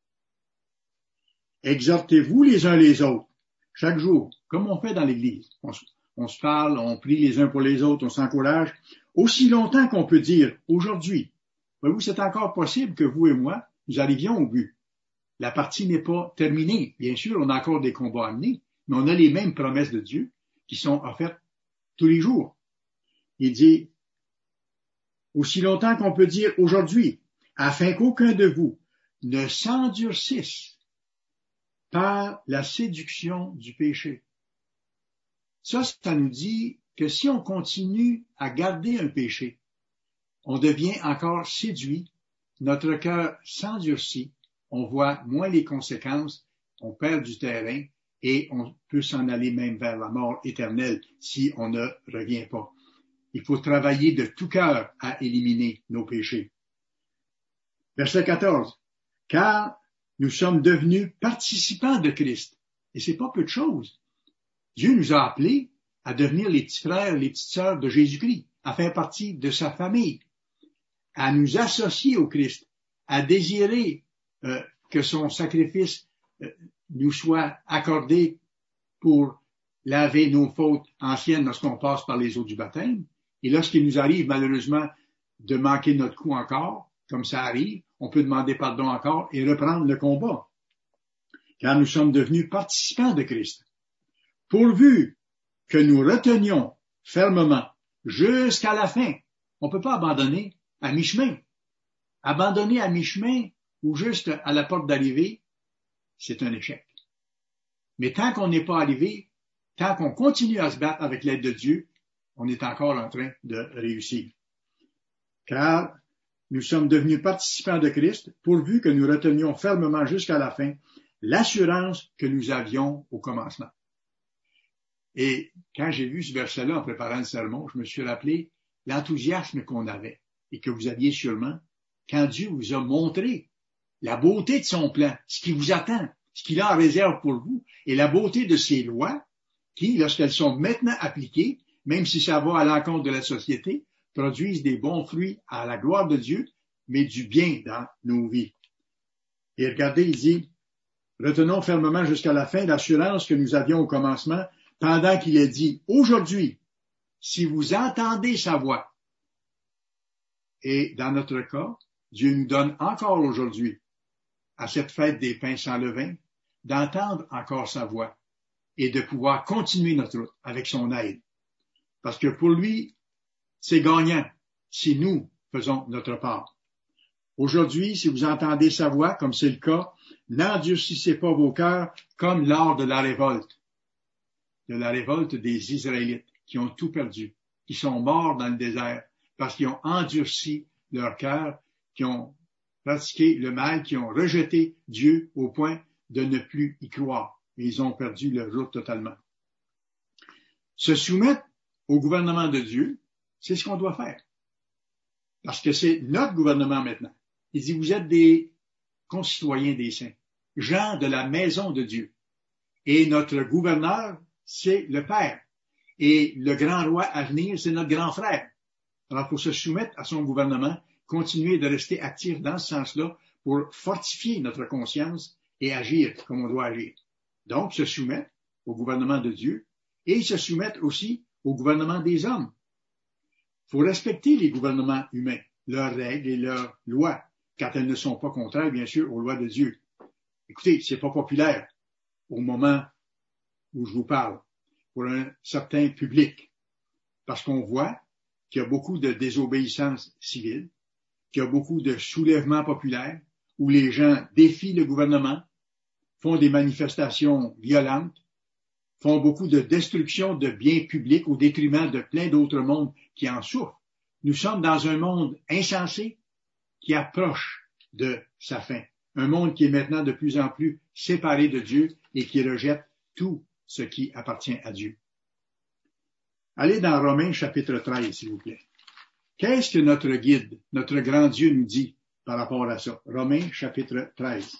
Exhortez-vous les uns les autres, chaque jour, comme on fait dans l'Église. On, on se parle, on prie les uns pour les autres, on s'encourage, aussi longtemps qu'on peut dire aujourd'hui. Voyez-vous, c'est encore possible que vous et moi, nous arrivions au but. La partie n'est pas terminée. Bien sûr, on a encore des combats à mener, mais on a les mêmes promesses de Dieu qui sont offertes tous les jours. Il dit, aussi longtemps qu'on peut dire aujourd'hui, afin qu'aucun de vous ne s'endurcisse par la séduction du péché. Ça, ça nous dit que si on continue à garder un péché, on devient encore séduit, notre cœur s'endurcit, on voit moins les conséquences, on perd du terrain et on peut s'en aller même vers la mort éternelle si on ne revient pas. Il faut travailler de tout cœur à éliminer nos péchés. Verset quatorze. Car nous sommes devenus participants de Christ. Et c'est pas peu de choses. Dieu nous a appelés à devenir les petits frères, les petites sœurs de Jésus-Christ, à faire partie de sa famille, à nous associer au Christ, à désirer euh, que son sacrifice euh, nous soit accordé pour laver nos fautes anciennes lorsqu'on passe par les eaux du baptême. Et lorsqu'il nous arrive malheureusement de manquer notre coup encore, comme ça arrive, on peut demander pardon encore et reprendre le combat. Car nous sommes devenus participants de Christ. Pourvu que nous retenions fermement jusqu'à la fin. On ne peut pas abandonner à mi-chemin. abandonné à mi-chemin ou juste à la porte d'arrivée, c'est un échec. Mais tant qu'on n'est pas arrivé, tant qu'on continue à se battre avec l'aide de Dieu, on est encore en train de réussir. Car nous sommes devenus participants de Christ, pourvu que nous retenions fermement jusqu'à la fin l'assurance que nous avions au commencement. Et quand j'ai vu ce verset-là en préparant le sermon, je me suis rappelé l'enthousiasme qu'on avait et que vous aviez sûrement quand Dieu vous a montré la beauté de son plan, ce qui vous attend, ce qu'il a en réserve pour vous, et la beauté de ses lois qui, lorsqu'elles sont maintenant appliquées, même si ça va à l'encontre de la société, produisent des bons fruits à la gloire de Dieu, mais du bien dans nos vies. Et regardez, il dit, retenons fermement jusqu'à la fin l'assurance que nous avions au commencement, pendant qu'il est dit, aujourd'hui, si vous entendez sa voix, et dans notre cas, Dieu nous donne encore aujourd'hui, à cette fête des pains sans levain, d'entendre encore sa voix et de pouvoir continuer notre route avec son aide. Parce que pour lui, c'est gagnant si nous faisons notre part. Aujourd'hui, si vous entendez sa voix, comme c'est le cas, n'endurcissez pas vos cœurs comme lors de la révolte, de la révolte des Israélites qui ont tout perdu, qui sont morts dans le désert parce qu'ils ont endurci leur cœur, qui ont pratiqué le mal, qui ont rejeté Dieu au point de ne plus y croire. Et ils ont perdu leur route totalement. Se soumettre au gouvernement de Dieu, c'est ce qu'on doit faire. Parce que c'est notre gouvernement maintenant. Il dit, vous êtes des concitoyens des saints, gens de la maison de Dieu. Et notre gouverneur, c'est le Père. Et le grand roi à venir, c'est notre grand frère. Alors, pour se soumettre à son gouvernement, continuer de rester actif dans ce sens-là pour fortifier notre conscience et agir comme on doit agir. Donc, se soumettre au gouvernement de Dieu et se soumettre aussi au gouvernement des hommes. Il faut respecter les gouvernements humains, leurs règles et leurs lois, quand elles ne sont pas contraires, bien sûr, aux lois de Dieu. Écoutez, c'est pas populaire au moment où je vous parle, pour un certain public, parce qu'on voit qu'il y a beaucoup de désobéissance civile, qu'il y a beaucoup de soulèvements populaires, où les gens défient le gouvernement, font des manifestations violentes, font beaucoup de destruction de biens publics au détriment de plein d'autres mondes qui en souffrent. Nous sommes dans un monde insensé qui approche de sa fin. Un monde qui est maintenant de plus en plus séparé de Dieu et qui rejette tout ce qui appartient à Dieu. Allez dans Romains chapitre treize, s'il vous plaît. Qu'est-ce que notre guide, notre grand Dieu nous dit par rapport à ça? Romains chapitre treize.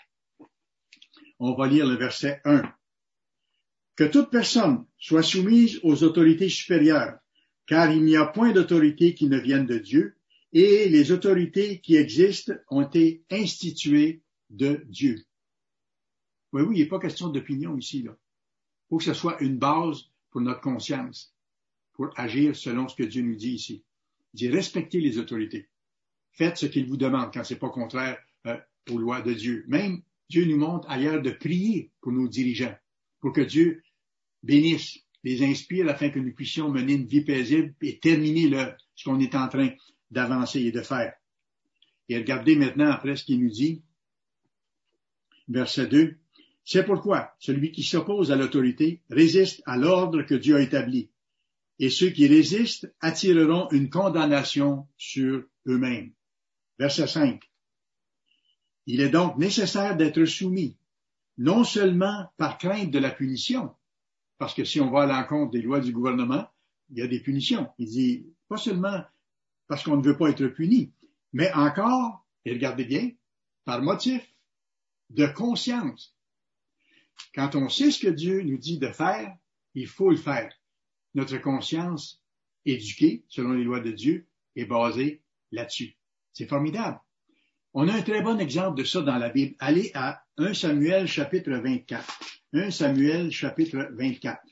On va lire le verset un. Que toute personne soit soumise aux autorités supérieures, car il n'y a point d'autorité qui ne vienne de Dieu, et les autorités qui existent ont été instituées de Dieu. Oui, oui, il n'est pas question d'opinion ici, là. Il faut que ce soit une base pour notre conscience, pour agir selon ce que Dieu nous dit ici. Il dit, respectez les autorités. Faites ce qu'il vous demande quand c'est pas contraire euh, aux lois de Dieu. Même Dieu nous montre ailleurs de prier pour nos dirigeants, pour que Dieu bénisse, les inspire afin que nous puissions mener une vie paisible et terminer le, ce qu'on est en train d'avancer et de faire. Et regardez maintenant après ce qu'il nous dit, verset deux. C'est pourquoi celui qui s'oppose à l'autorité résiste à l'ordre que Dieu a établi. Et ceux qui résistent attireront une condamnation sur eux-mêmes. Verset cinq. Il est donc nécessaire d'être soumis, non seulement par crainte de la punition, parce que si on va à l'encontre des lois du gouvernement, il y a des punitions. Il dit, pas seulement parce qu'on ne veut pas être puni, mais encore, et regardez bien, par motif de conscience. Quand on sait ce que Dieu nous dit de faire, il faut le faire. Notre conscience éduquée, selon les lois de Dieu, est basée là-dessus. C'est formidable. On a un très bon exemple de ça dans la Bible. Allez à premier Samuel chapitre vingt-quatre. premier Samuel chapitre vingt-quatre.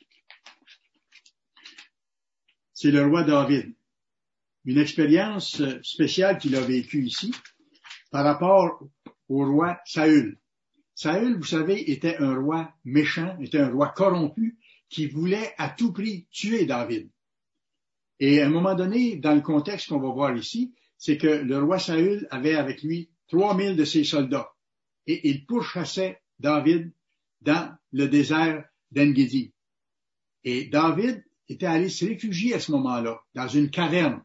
C'est le roi David. Une expérience spéciale qu'il a vécue ici par rapport au roi Saül. Saül, vous savez, était un roi méchant, était un roi corrompu qui voulait à tout prix tuer David. Et à un moment donné, dans le contexte qu'on va voir ici, c'est que le roi Saül avait avec lui trois mille de ses soldats et il pourchassait David dans le désert d'En-Gedi. Et David était allé se réfugier à ce moment-là, dans une caverne.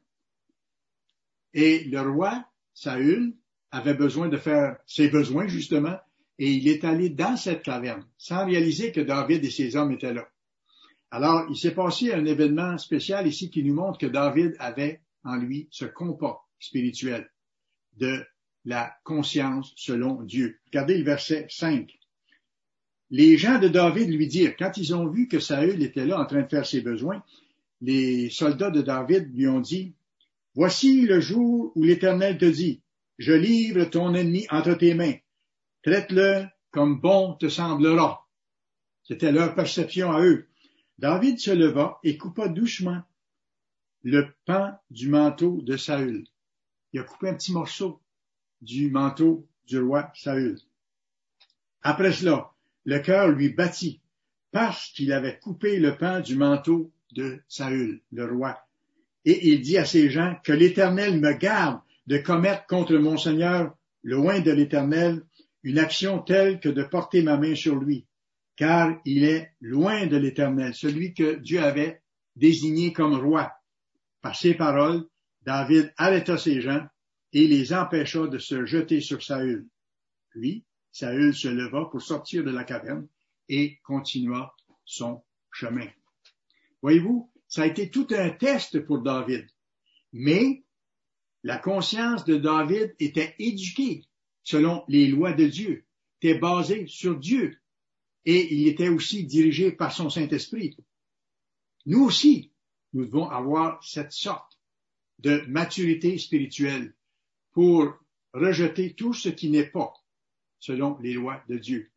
Et le roi Saül avait besoin de faire ses besoins, justement, et il est allé dans cette caverne, sans réaliser que David et ses hommes étaient là. Alors, il s'est passé un événement spécial ici qui nous montre que David avait en lui ce compas spirituel de la conscience selon Dieu. Regardez le verset cinq. Les gens de David lui dirent, quand ils ont vu que Saül était là en train de faire ses besoins, les soldats de David lui ont dit, « Voici le jour où l'Éternel te dit, je livre ton ennemi entre tes mains. Traite-le comme bon te semblera. » C'était leur perception à eux. David se leva et coupa doucement le pan du manteau de Saül. Il a coupé un petit morceau du manteau du roi Saül. Après cela, le cœur lui battit parce qu'il avait coupé le pan du manteau de Saül, le roi. Et il dit à ses gens, que l'Éternel me garde de commettre contre mon Seigneur, loin de l'Éternel, une action telle que de porter ma main sur lui, car il est loin de l'Éternel, celui que Dieu avait désigné comme roi. Par ces paroles, David arrêta ses gens et les empêcha de se jeter sur Saül. Puis, Saül se leva pour sortir de la caverne et continua son chemin. Voyez-vous, ça a été tout un test pour David. Mais la conscience de David était éduquée selon les lois de Dieu, était basée sur Dieu et il était aussi dirigé par son Saint-Esprit. Nous aussi, nous devons avoir cette sorte de maturité spirituelle pour rejeter tout ce qui n'est pas selon les lois de Dieu.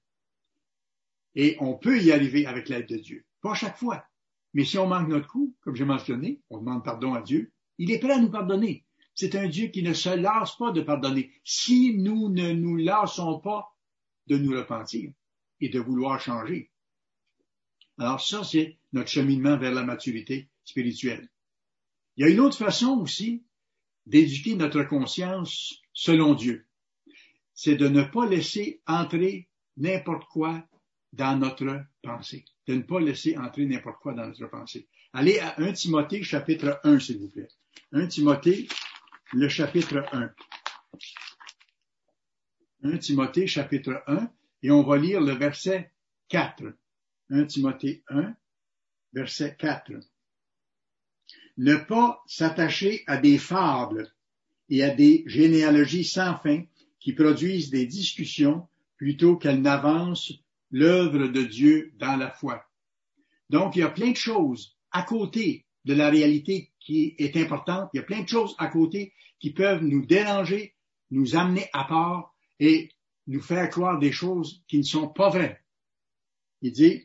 Et on peut y arriver avec l'aide de Dieu. Pas chaque fois. Mais si on manque notre coup, comme j'ai mentionné, on demande pardon à Dieu, il est prêt à nous pardonner. C'est un Dieu qui ne se lasse pas de pardonner. Si nous ne nous lassons pas de nous repentir et de vouloir changer. Alors ça, c'est notre cheminement vers la maturité spirituelle. Il y a une autre façon aussi d'éduquer notre conscience selon Dieu. C'est de ne pas laisser entrer n'importe quoi dans notre pensée. De ne pas laisser entrer n'importe quoi dans notre pensée. Allez à Premier Timothée, chapitre un, s'il vous plaît. Premier Timothée, le chapitre un. Premier Timothée, chapitre un, et on va lire le verset quatre. Premier Timothée un, verset quatre. Ne pas s'attacher à des fables et à des généalogies sans fin qui produisent des discussions plutôt qu'elles n'avancent l'œuvre de Dieu dans la foi. Donc, il y a plein de choses à côté de la réalité qui est importante. Il y a plein de choses à côté qui peuvent nous déranger, nous amener à part et nous faire croire des choses qui ne sont pas vraies. Il dit,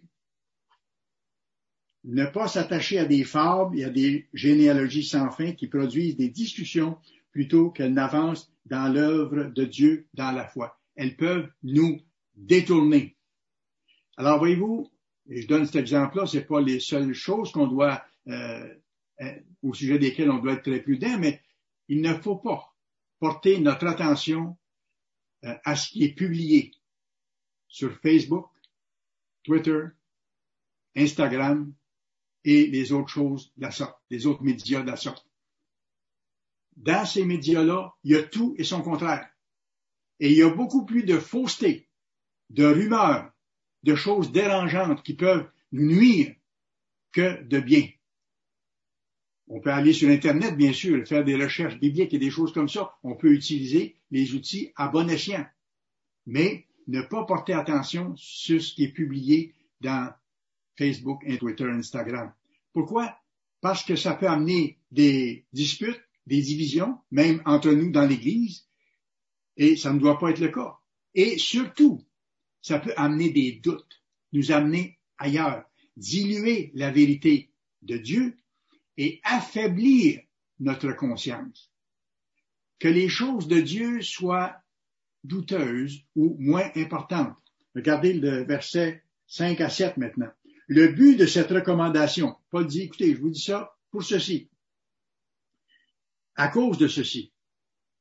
ne pas s'attacher à des fables et à des généalogies sans fin qui produisent des discussions plutôt qu'elles n'avancent dans l'œuvre de Dieu dans la foi. Elles peuvent nous détourner. Alors, voyez-vous, et je donne cet exemple-là, c'est pas les seules choses qu'on doit, euh, euh, au sujet desquelles on doit être très prudent, mais il ne faut pas porter notre attention euh, à ce qui est publié sur Facebook, Twitter, Instagram et les autres choses de la sorte, les autres médias de la sorte. Dans ces médias-là, il y a tout et son contraire. Et il y a beaucoup plus de fausseté, de rumeurs, de choses dérangeantes qui peuvent nous nuire que de bien. On peut aller sur Internet, bien sûr, faire des recherches bibliques et des choses comme ça. On peut utiliser les outils à bon escient. Mais ne pas porter attention sur ce qui est publié dans Facebook, Twitter, Instagram. Pourquoi? Parce que ça peut amener des disputes, des divisions, même entre nous dans l'Église, et ça ne doit pas être le cas. Et surtout, ça peut amener des doutes, nous amener ailleurs, diluer la vérité de Dieu et affaiblir notre conscience. Que les choses de Dieu soient douteuses ou moins importantes. Regardez le verset cinq à sept maintenant. Le but de cette recommandation, Paul dit, écoutez, je vous dis ça pour ceci, à cause de ceci,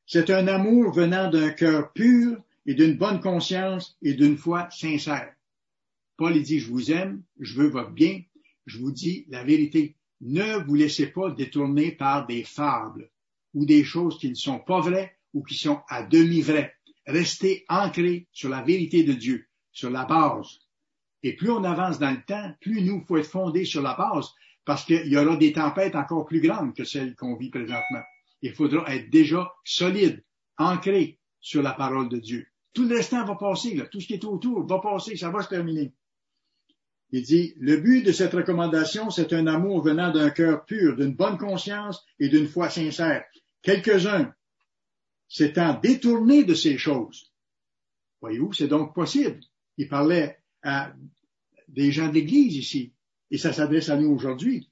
C'est un amour venant d'un cœur pur et d'une bonne conscience et d'une foi sincère. Paul dit, je vous aime, je veux votre bien, je vous dis la vérité. Ne vous laissez pas détourner par des fables ou des choses qui ne sont pas vraies ou qui sont à demi vraies. Restez ancrés sur la vérité de Dieu, sur la base. Et plus on avance dans le temps, plus nous, il faut être fondés sur la base, parce qu'il y aura des tempêtes encore plus grandes que celles qu'on vit présentement. Il faudra être déjà solide, ancré sur la parole de Dieu. Tout le restant va passer, là. Tout ce qui est autour va passer, ça va se terminer. Il dit, le but de cette recommandation, c'est un amour venant d'un cœur pur, d'une bonne conscience et d'une foi sincère. Quelques-uns s'étant détournés de ces choses. Voyez-vous, c'est donc possible. Il parlait à des gens de l'Église ici, et ça s'adresse à nous aujourd'hui.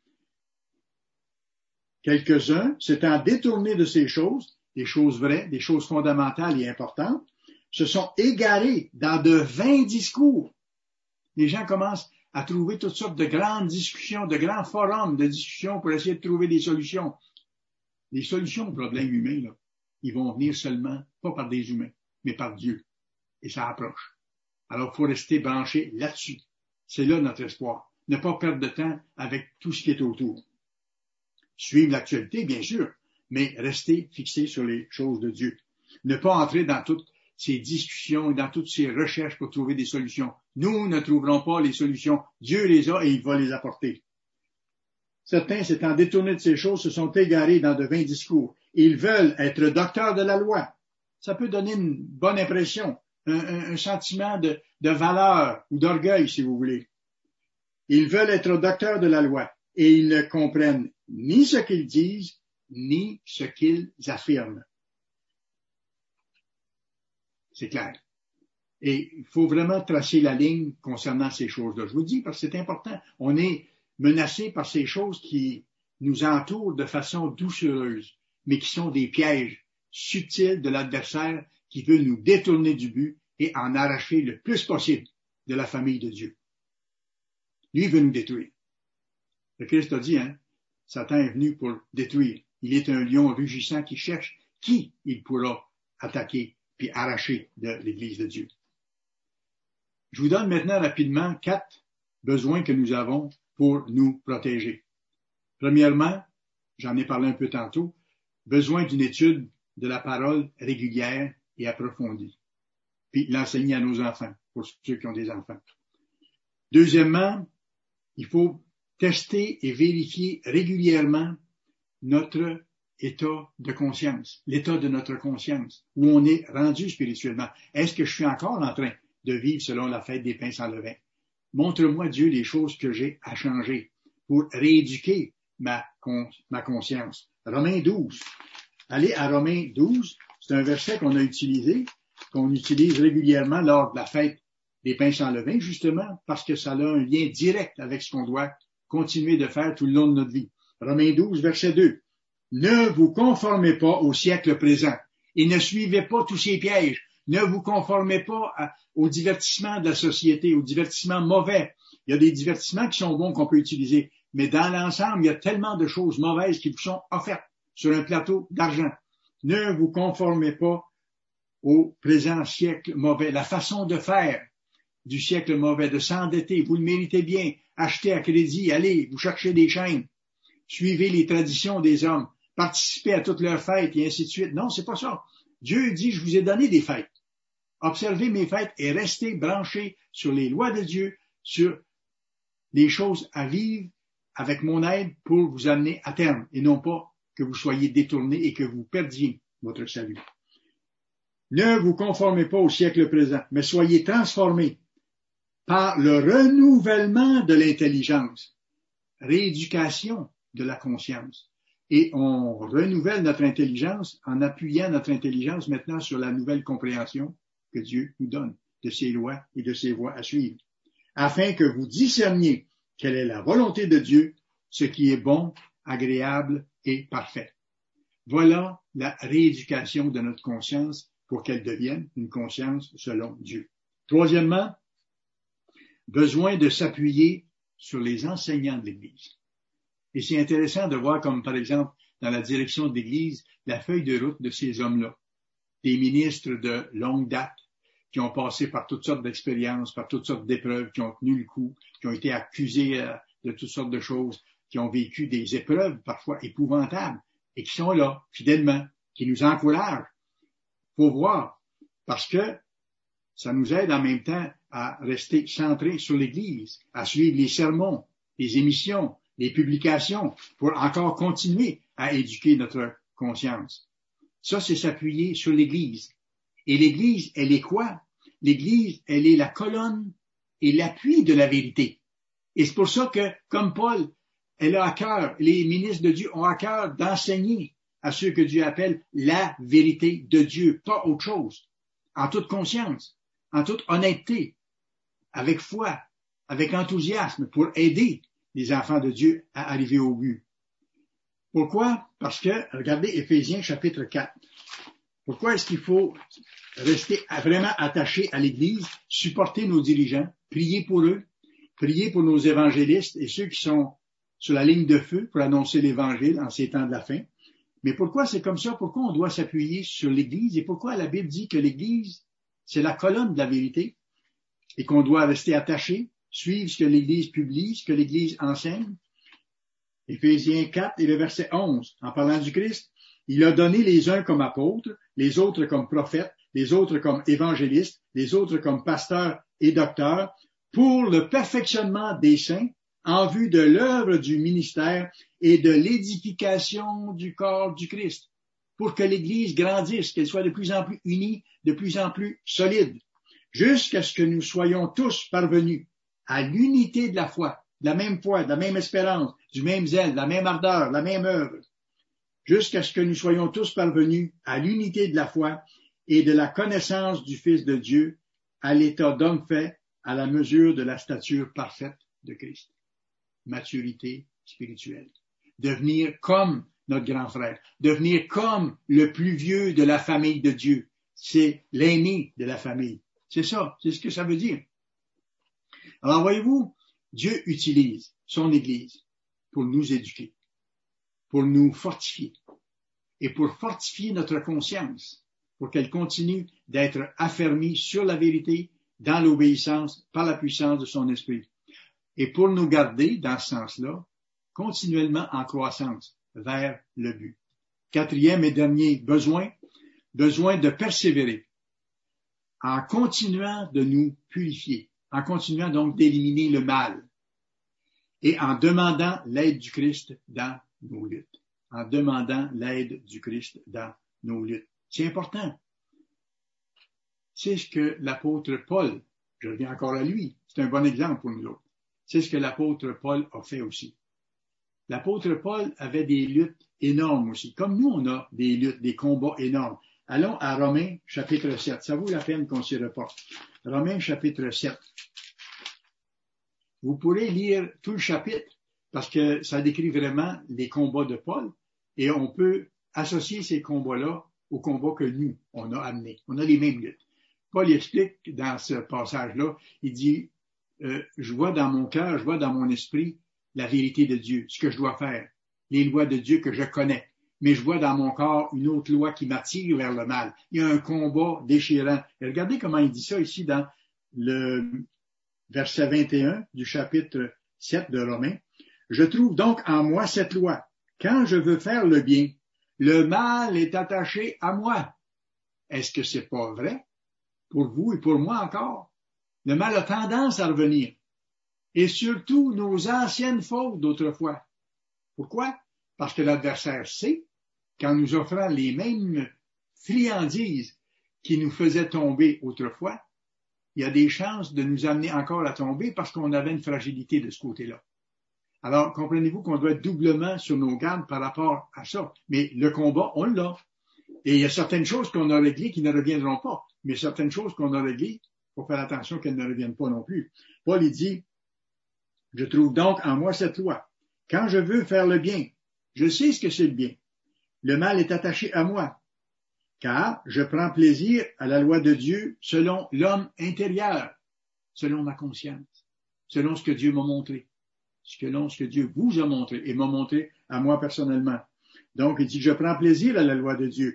Quelques-uns s'étant détournés de ces choses, des choses vraies, des choses fondamentales et importantes, se sont égarés dans de vains discours. Les gens commencent à trouver toutes sortes de grandes discussions, de grands forums de discussion pour essayer de trouver des solutions. Les solutions aux problèmes humains, là, ils vont venir seulement, pas par des humains, mais par Dieu. Et ça approche. Alors, il faut rester branché là-dessus. C'est là notre espoir. Ne pas perdre de temps avec tout ce qui est autour. Suivre l'actualité, bien sûr, mais rester fixé sur les choses de Dieu. Ne pas entrer dans toutes ces discussions et dans toutes ces recherches pour trouver des solutions. Nous ne trouverons pas les solutions. Dieu les a et il va les apporter. Certains, s'étant détournés de ces choses, se sont égarés dans de vains discours. Ils veulent être docteurs de la loi. Ça peut donner une bonne impression, un, un, un sentiment de, de valeur ou d'orgueil, si vous voulez. Ils veulent être docteurs de la loi et ils ne comprennent ni ce qu'ils disent, ni ce qu'ils affirment. C'est clair. Et il faut vraiment tracer la ligne concernant ces choses-là. Je vous dis parce que c'est important. On est menacé par ces choses qui nous entourent de façon doucereuse, mais qui sont des pièges subtils de l'adversaire qui veut nous détourner du but et en arracher le plus possible de la famille de Dieu. Lui veut nous détruire. Le Christ a dit, hein, Satan est venu pour détruire. Il est un lion rugissant qui cherche qui il pourra attaquer puis arracher de l'Église de Dieu. Je vous donne maintenant rapidement quatre besoins que nous avons pour nous protéger. Premièrement, j'en ai parlé un peu tantôt, besoin d'une étude de la parole régulière et approfondie, puis l'enseigner à nos enfants, pour ceux qui ont des enfants. Deuxièmement, il faut tester et vérifier régulièrement notre état de conscience, l'état de notre conscience, où on est rendu spirituellement. Est-ce que je suis encore en train de vivre selon la fête des pains sans levain? Montre-moi, Dieu, les choses que j'ai à changer pour rééduquer ma, con, ma conscience. Romains douze. Allez à Romains douze. C'est un verset qu'on a utilisé, qu'on utilise régulièrement lors de la fête des pains sans levain, justement parce que ça a un lien direct avec ce qu'on doit continuer de faire tout le long de notre vie. Romains douze, verset deux. Ne vous conformez pas au siècle présent et ne suivez pas tous ces pièges. Ne vous conformez pas à, au divertissement de la société, au divertissement mauvais. Il y a des divertissements qui sont bons qu'on peut utiliser, mais dans l'ensemble, il y a tellement de choses mauvaises qui vous sont offertes sur un plateau d'argent. Ne vous conformez pas au présent siècle mauvais, la façon de faire du siècle mauvais, de s'endetter, vous le méritez bien, achetez à crédit, allez, vous cherchez des chaînes, suivez les traditions des hommes, participez à toutes leurs fêtes et ainsi de suite. Non, c'est pas ça. Dieu dit, je vous ai donné des fêtes. Observez mes fêtes et restez branchés sur les lois de Dieu, sur les choses à vivre avec mon aide pour vous amener à terme et non pas que vous soyez détournés et que vous perdiez votre salut. Ne vous conformez pas au siècle présent, mais soyez transformés par le renouvellement de l'intelligence, rééducation de la conscience. Et on renouvelle notre intelligence en appuyant notre intelligence maintenant sur la nouvelle compréhension que Dieu nous donne de ses lois et de ses voies à suivre, afin que vous discerniez quelle est la volonté de Dieu, ce qui est bon, agréable et parfait. Voilà la rééducation de notre conscience pour qu'elle devienne une conscience selon Dieu. Troisièmement, besoin de s'appuyer sur les enseignants de l'Église. Et c'est intéressant de voir comme, par exemple, dans la direction de l'Église, la feuille de route de ces hommes-là. des ministres de longue date qui ont passé par toutes sortes d'expériences, par toutes sortes d'épreuves, qui ont tenu le coup, qui ont été accusés euh, de toutes sortes de choses, qui ont vécu des épreuves parfois épouvantables et qui sont là, fidèlement, qui nous encouragent. Faut voir, parce que ça nous aide en même temps à rester centrés sur l'Église, à suivre les sermons, les émissions, les publications, pour encore continuer à éduquer notre conscience. Ça, c'est s'appuyer sur l'Église. Et l'Église, elle est quoi? L'Église, elle est la colonne et l'appui de la vérité. Et c'est pour ça que, comme Paul, elle a à cœur, les ministres de Dieu ont à cœur d'enseigner à ceux que Dieu appelle la vérité de Dieu, pas autre chose, en toute conscience, en toute honnêteté, avec foi, avec enthousiasme, pour aider les enfants de Dieu à arriver au but. Pourquoi? Parce que, regardez Éphésiens chapitre quatre. Pourquoi est-ce qu'il faut rester vraiment attaché à l'Église, supporter nos dirigeants, prier pour eux, prier pour nos évangélistes et ceux qui sont sur la ligne de feu pour annoncer l'Évangile en ces temps de la fin. Mais pourquoi c'est comme ça? Pourquoi on doit s'appuyer sur l'Église? Et pourquoi la Bible dit que l'Église, c'est la colonne de la vérité et qu'on doit rester attaché, suivre ce que l'Église publie, ce que l'Église enseigne? Éphésiens quatre et le verset onze, en parlant du Christ, il a donné les uns comme apôtres, les autres comme prophètes, les autres comme évangélistes, les autres comme pasteurs et docteurs, pour le perfectionnement des saints, en vue de l'œuvre du ministère et de l'édification du corps du Christ, pour que l'Église grandisse, qu'elle soit de plus en plus unie, de plus en plus solide, jusqu'à ce que nous soyons tous parvenus à l'unité de la foi, de la même foi, de la même espérance, du même zèle, de la même ardeur, de la même œuvre, jusqu'à ce que nous soyons tous parvenus à l'unité de la foi et de la connaissance du Fils de Dieu, à l'état d'homme fait, à la mesure de la stature parfaite de Christ. Maturité spirituelle. Devenir comme notre grand frère. Devenir comme le plus vieux de la famille de Dieu. C'est l'aîné de la famille. C'est ça, c'est ce que ça veut dire. Alors voyez-vous, Dieu utilise son Église pour nous éduquer, pour nous fortifier et pour fortifier notre conscience, pour qu'elle continue d'être affermie sur la vérité, dans l'obéissance, par la puissance de son esprit. Et pour nous garder, dans ce sens-là, continuellement en croissance vers le but. Quatrième et dernier besoin, besoin de persévérer en continuant de nous purifier, en continuant donc d'éliminer le mal et en demandant l'aide du Christ dans nos luttes, en demandant l'aide du Christ dans nos luttes. C'est important. C'est ce que l'apôtre Paul, je reviens encore à lui, c'est un bon exemple pour nous autres. C'est ce que l'apôtre Paul a fait aussi. L'apôtre Paul avait des luttes énormes aussi. Comme nous, on a des luttes, des combats énormes. Allons à Romains chapitre sept. Ça vaut la peine qu'on s'y reporte. Romains chapitre sept. Vous pourrez lire tout le chapitre parce que ça décrit vraiment les combats de Paul et on peut associer ces combats-là aux combats que nous, on a amenés. On a les mêmes luttes. Paul explique dans ce passage-là, il dit Euh, je vois dans mon cœur, je vois dans mon esprit la vérité de Dieu, ce que je dois faire, les lois de Dieu que je connais. Mais je vois dans mon corps une autre loi qui m'attire vers le mal. Il y a un combat déchirant. Et regardez comment il dit ça ici dans le verset vingt et un du chapitre sept de Romains. Je trouve donc en moi cette loi. Quand je veux faire le bien, le mal est attaché à moi. Est-ce que c'est pas vrai? Pour vous et pour moi encore? Le mal a tendance à revenir. Et surtout nos anciennes fautes d'autrefois. Pourquoi? Parce que l'adversaire sait qu'en nous offrant les mêmes friandises qui nous faisaient tomber autrefois, il y a des chances de nous amener encore à tomber parce qu'on avait une fragilité de ce côté-là. Alors, comprenez-vous qu'on doit être doublement sur nos gardes par rapport à ça. Mais le combat, on l'a. Et il y a certaines choses qu'on a réglées qui ne reviendront pas. Mais certaines choses qu'on a réglées, il faut faire attention qu'elles ne reviennent pas non plus. Paul, il dit, je trouve donc en moi cette loi. Quand je veux faire le bien, je sais ce que c'est le bien. Le mal est attaché à moi, car je prends plaisir à la loi de Dieu selon l'homme intérieur, selon ma conscience, selon ce que Dieu m'a montré, selon ce que Dieu vous a montré et m'a montré à moi personnellement. Donc, il dit, je prends plaisir à la loi de Dieu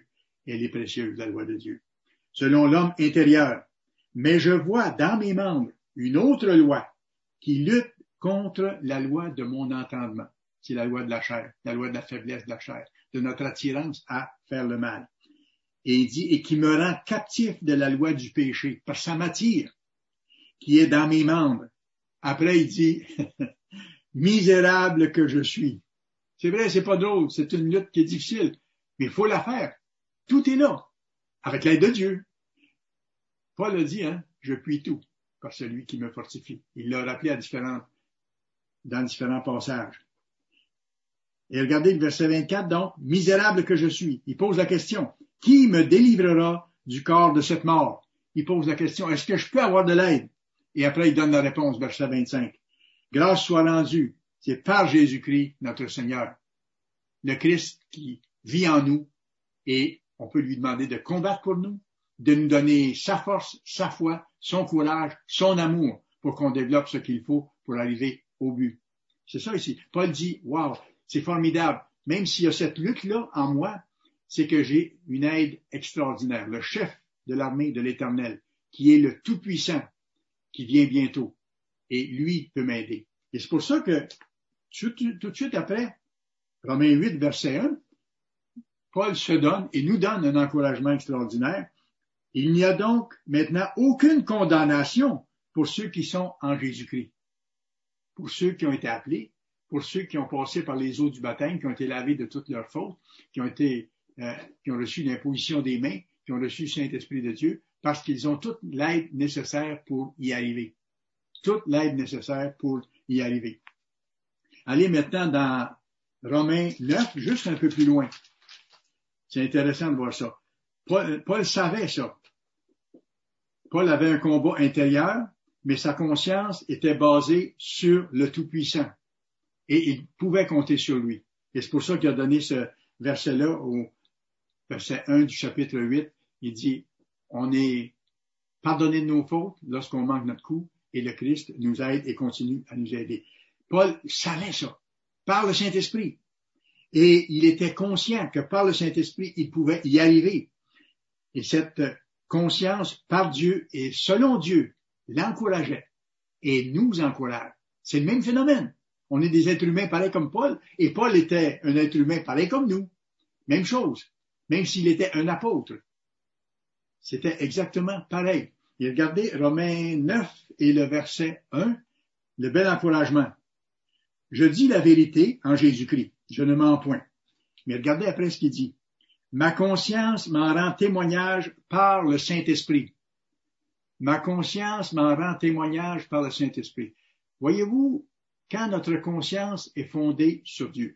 Elle est précieuse, la loi de Dieu. Selon l'homme intérieur. Mais je vois dans mes membres une autre loi qui lutte contre la loi de mon entendement. C'est la loi de la chair, la loi de la faiblesse de la chair, de notre attirance à faire le mal. Et il dit, et qui me rend captif de la loi du péché, parce que ça m'attire, qui est dans mes membres. Après, il dit, misérable que je suis. C'est vrai, c'est pas drôle, c'est une lutte qui est difficile, mais il faut la faire. Tout est là, avec l'aide de Dieu. Paul a dit, hein, je puis tout par celui qui me fortifie. Il l'a rappelé à différents, dans différents passages. Et regardez le verset vingt-quatre, donc, misérable que je suis. Il pose la question, qui me délivrera du corps de cette mort? Il pose la question, est-ce que je peux avoir de l'aide? Et après, il donne la réponse, verset vingt-cinq. Grâce soit rendue, c'est par Jésus-Christ, notre Seigneur. Le Christ qui vit en nous, et on peut lui demander de combattre pour nous, de nous donner sa force, sa foi, son courage, son amour, pour qu'on développe ce qu'il faut pour arriver au but. C'est ça ici. Paul dit, wow, c'est formidable. Même s'il y a cette lutte-là en moi, c'est que j'ai une aide extraordinaire. Le chef de l'armée de l'Éternel, qui est le Tout-Puissant, qui vient bientôt. Et lui peut m'aider. Et c'est pour ça que tout, tout, tout de suite après, Romains huit, verset un, Paul se donne et nous donne un encouragement extraordinaire. Il n'y a donc maintenant aucune condamnation pour ceux qui sont en Jésus-Christ. Pour ceux qui ont été appelés, pour ceux qui ont passé par les eaux du baptême, qui ont été lavés de toutes leurs fautes, qui ont été, euh, qui ont reçu l'imposition des mains, qui ont reçu le Saint-Esprit de Dieu, parce qu'ils ont toute l'aide nécessaire pour y arriver. Toute l'aide nécessaire pour y arriver. Allez maintenant dans Romains neuf, juste un peu plus loin. C'est intéressant de voir ça. Paul, Paul savait ça. Paul avait un combat intérieur, mais sa conscience était basée sur le Tout-Puissant. Et il pouvait compter sur lui. Et c'est pour ça qu'il a donné ce verset-là au verset un du chapitre huit. Il dit, on est pardonné de nos fautes lorsqu'on manque notre coup, et le Christ nous aide et continue à nous aider. Paul savait ça, par le Saint-Esprit. Et il était conscient que par le Saint-Esprit, il pouvait y arriver. Et cette conscience par Dieu et selon Dieu l'encourageait et nous encourage. C'est le même phénomène. On est des êtres humains pareils comme Paul, et Paul était un être humain pareil comme nous. Même chose, même s'il était un apôtre. C'était exactement pareil. Et regardez Romains neuf et le verset un, le bel encouragement. Je dis la vérité en Jésus-Christ, je ne mens point. Mais regardez après ce qu'il dit. Ma conscience m'en rend témoignage par le Saint-Esprit. Ma conscience m'en rend témoignage par le Saint-Esprit. Voyez-vous, quand notre conscience est fondée sur Dieu,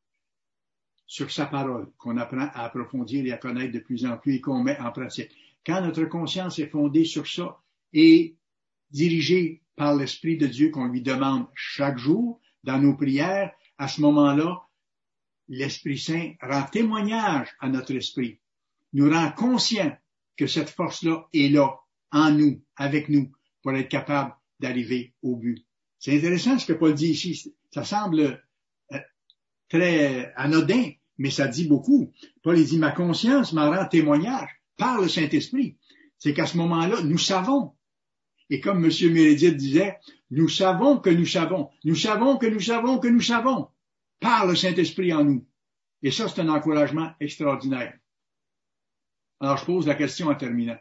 sur sa parole, qu'on apprend à approfondir et à connaître de plus en plus et qu'on met en pratique, quand notre conscience est fondée sur ça et dirigée par l'Esprit de Dieu qu'on lui demande chaque jour dans nos prières, à ce moment-là, l'Esprit Saint rend témoignage à notre esprit, nous rend conscients que cette force-là est là, en nous, avec nous, pour être capable d'arriver au but. C'est intéressant ce que Paul dit ici. Ça semble euh, très anodin, mais ça dit beaucoup. Paul il dit, ma conscience m'en rend témoignage par le Saint-Esprit. C'est qu'à ce moment-là, nous savons. Et comme M. Meredith disait, nous savons que nous savons. Nous savons que nous savons que nous savons. Par le Saint-Esprit en nous. Et ça, c'est un encouragement extraordinaire. Alors, je pose la question en terminant.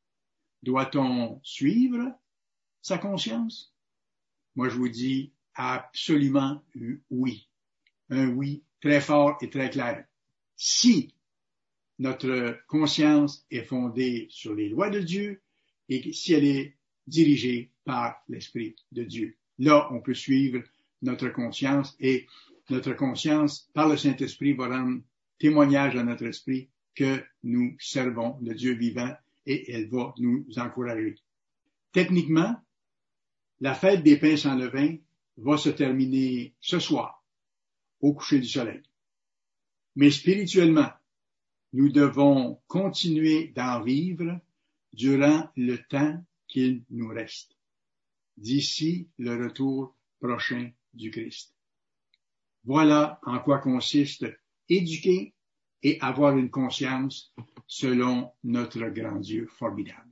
Doit-on suivre sa conscience? Moi, je vous dis absolument oui. Un oui très fort et très clair. Si notre conscience est fondée sur les lois de Dieu et si elle est dirigée par l'Esprit de Dieu. Là, on peut suivre notre conscience et notre conscience, par le Saint-Esprit, va rendre témoignage à notre esprit que nous servons le Dieu vivant et elle va nous encourager. Techniquement, la fête des pains sans levain va se terminer ce soir, au coucher du soleil. Mais spirituellement, nous devons continuer d'en vivre durant le temps qu'il nous reste, d'ici le retour prochain du Christ. Voilà en quoi consiste éduquer et avoir une conscience selon notre grand Dieu formidable.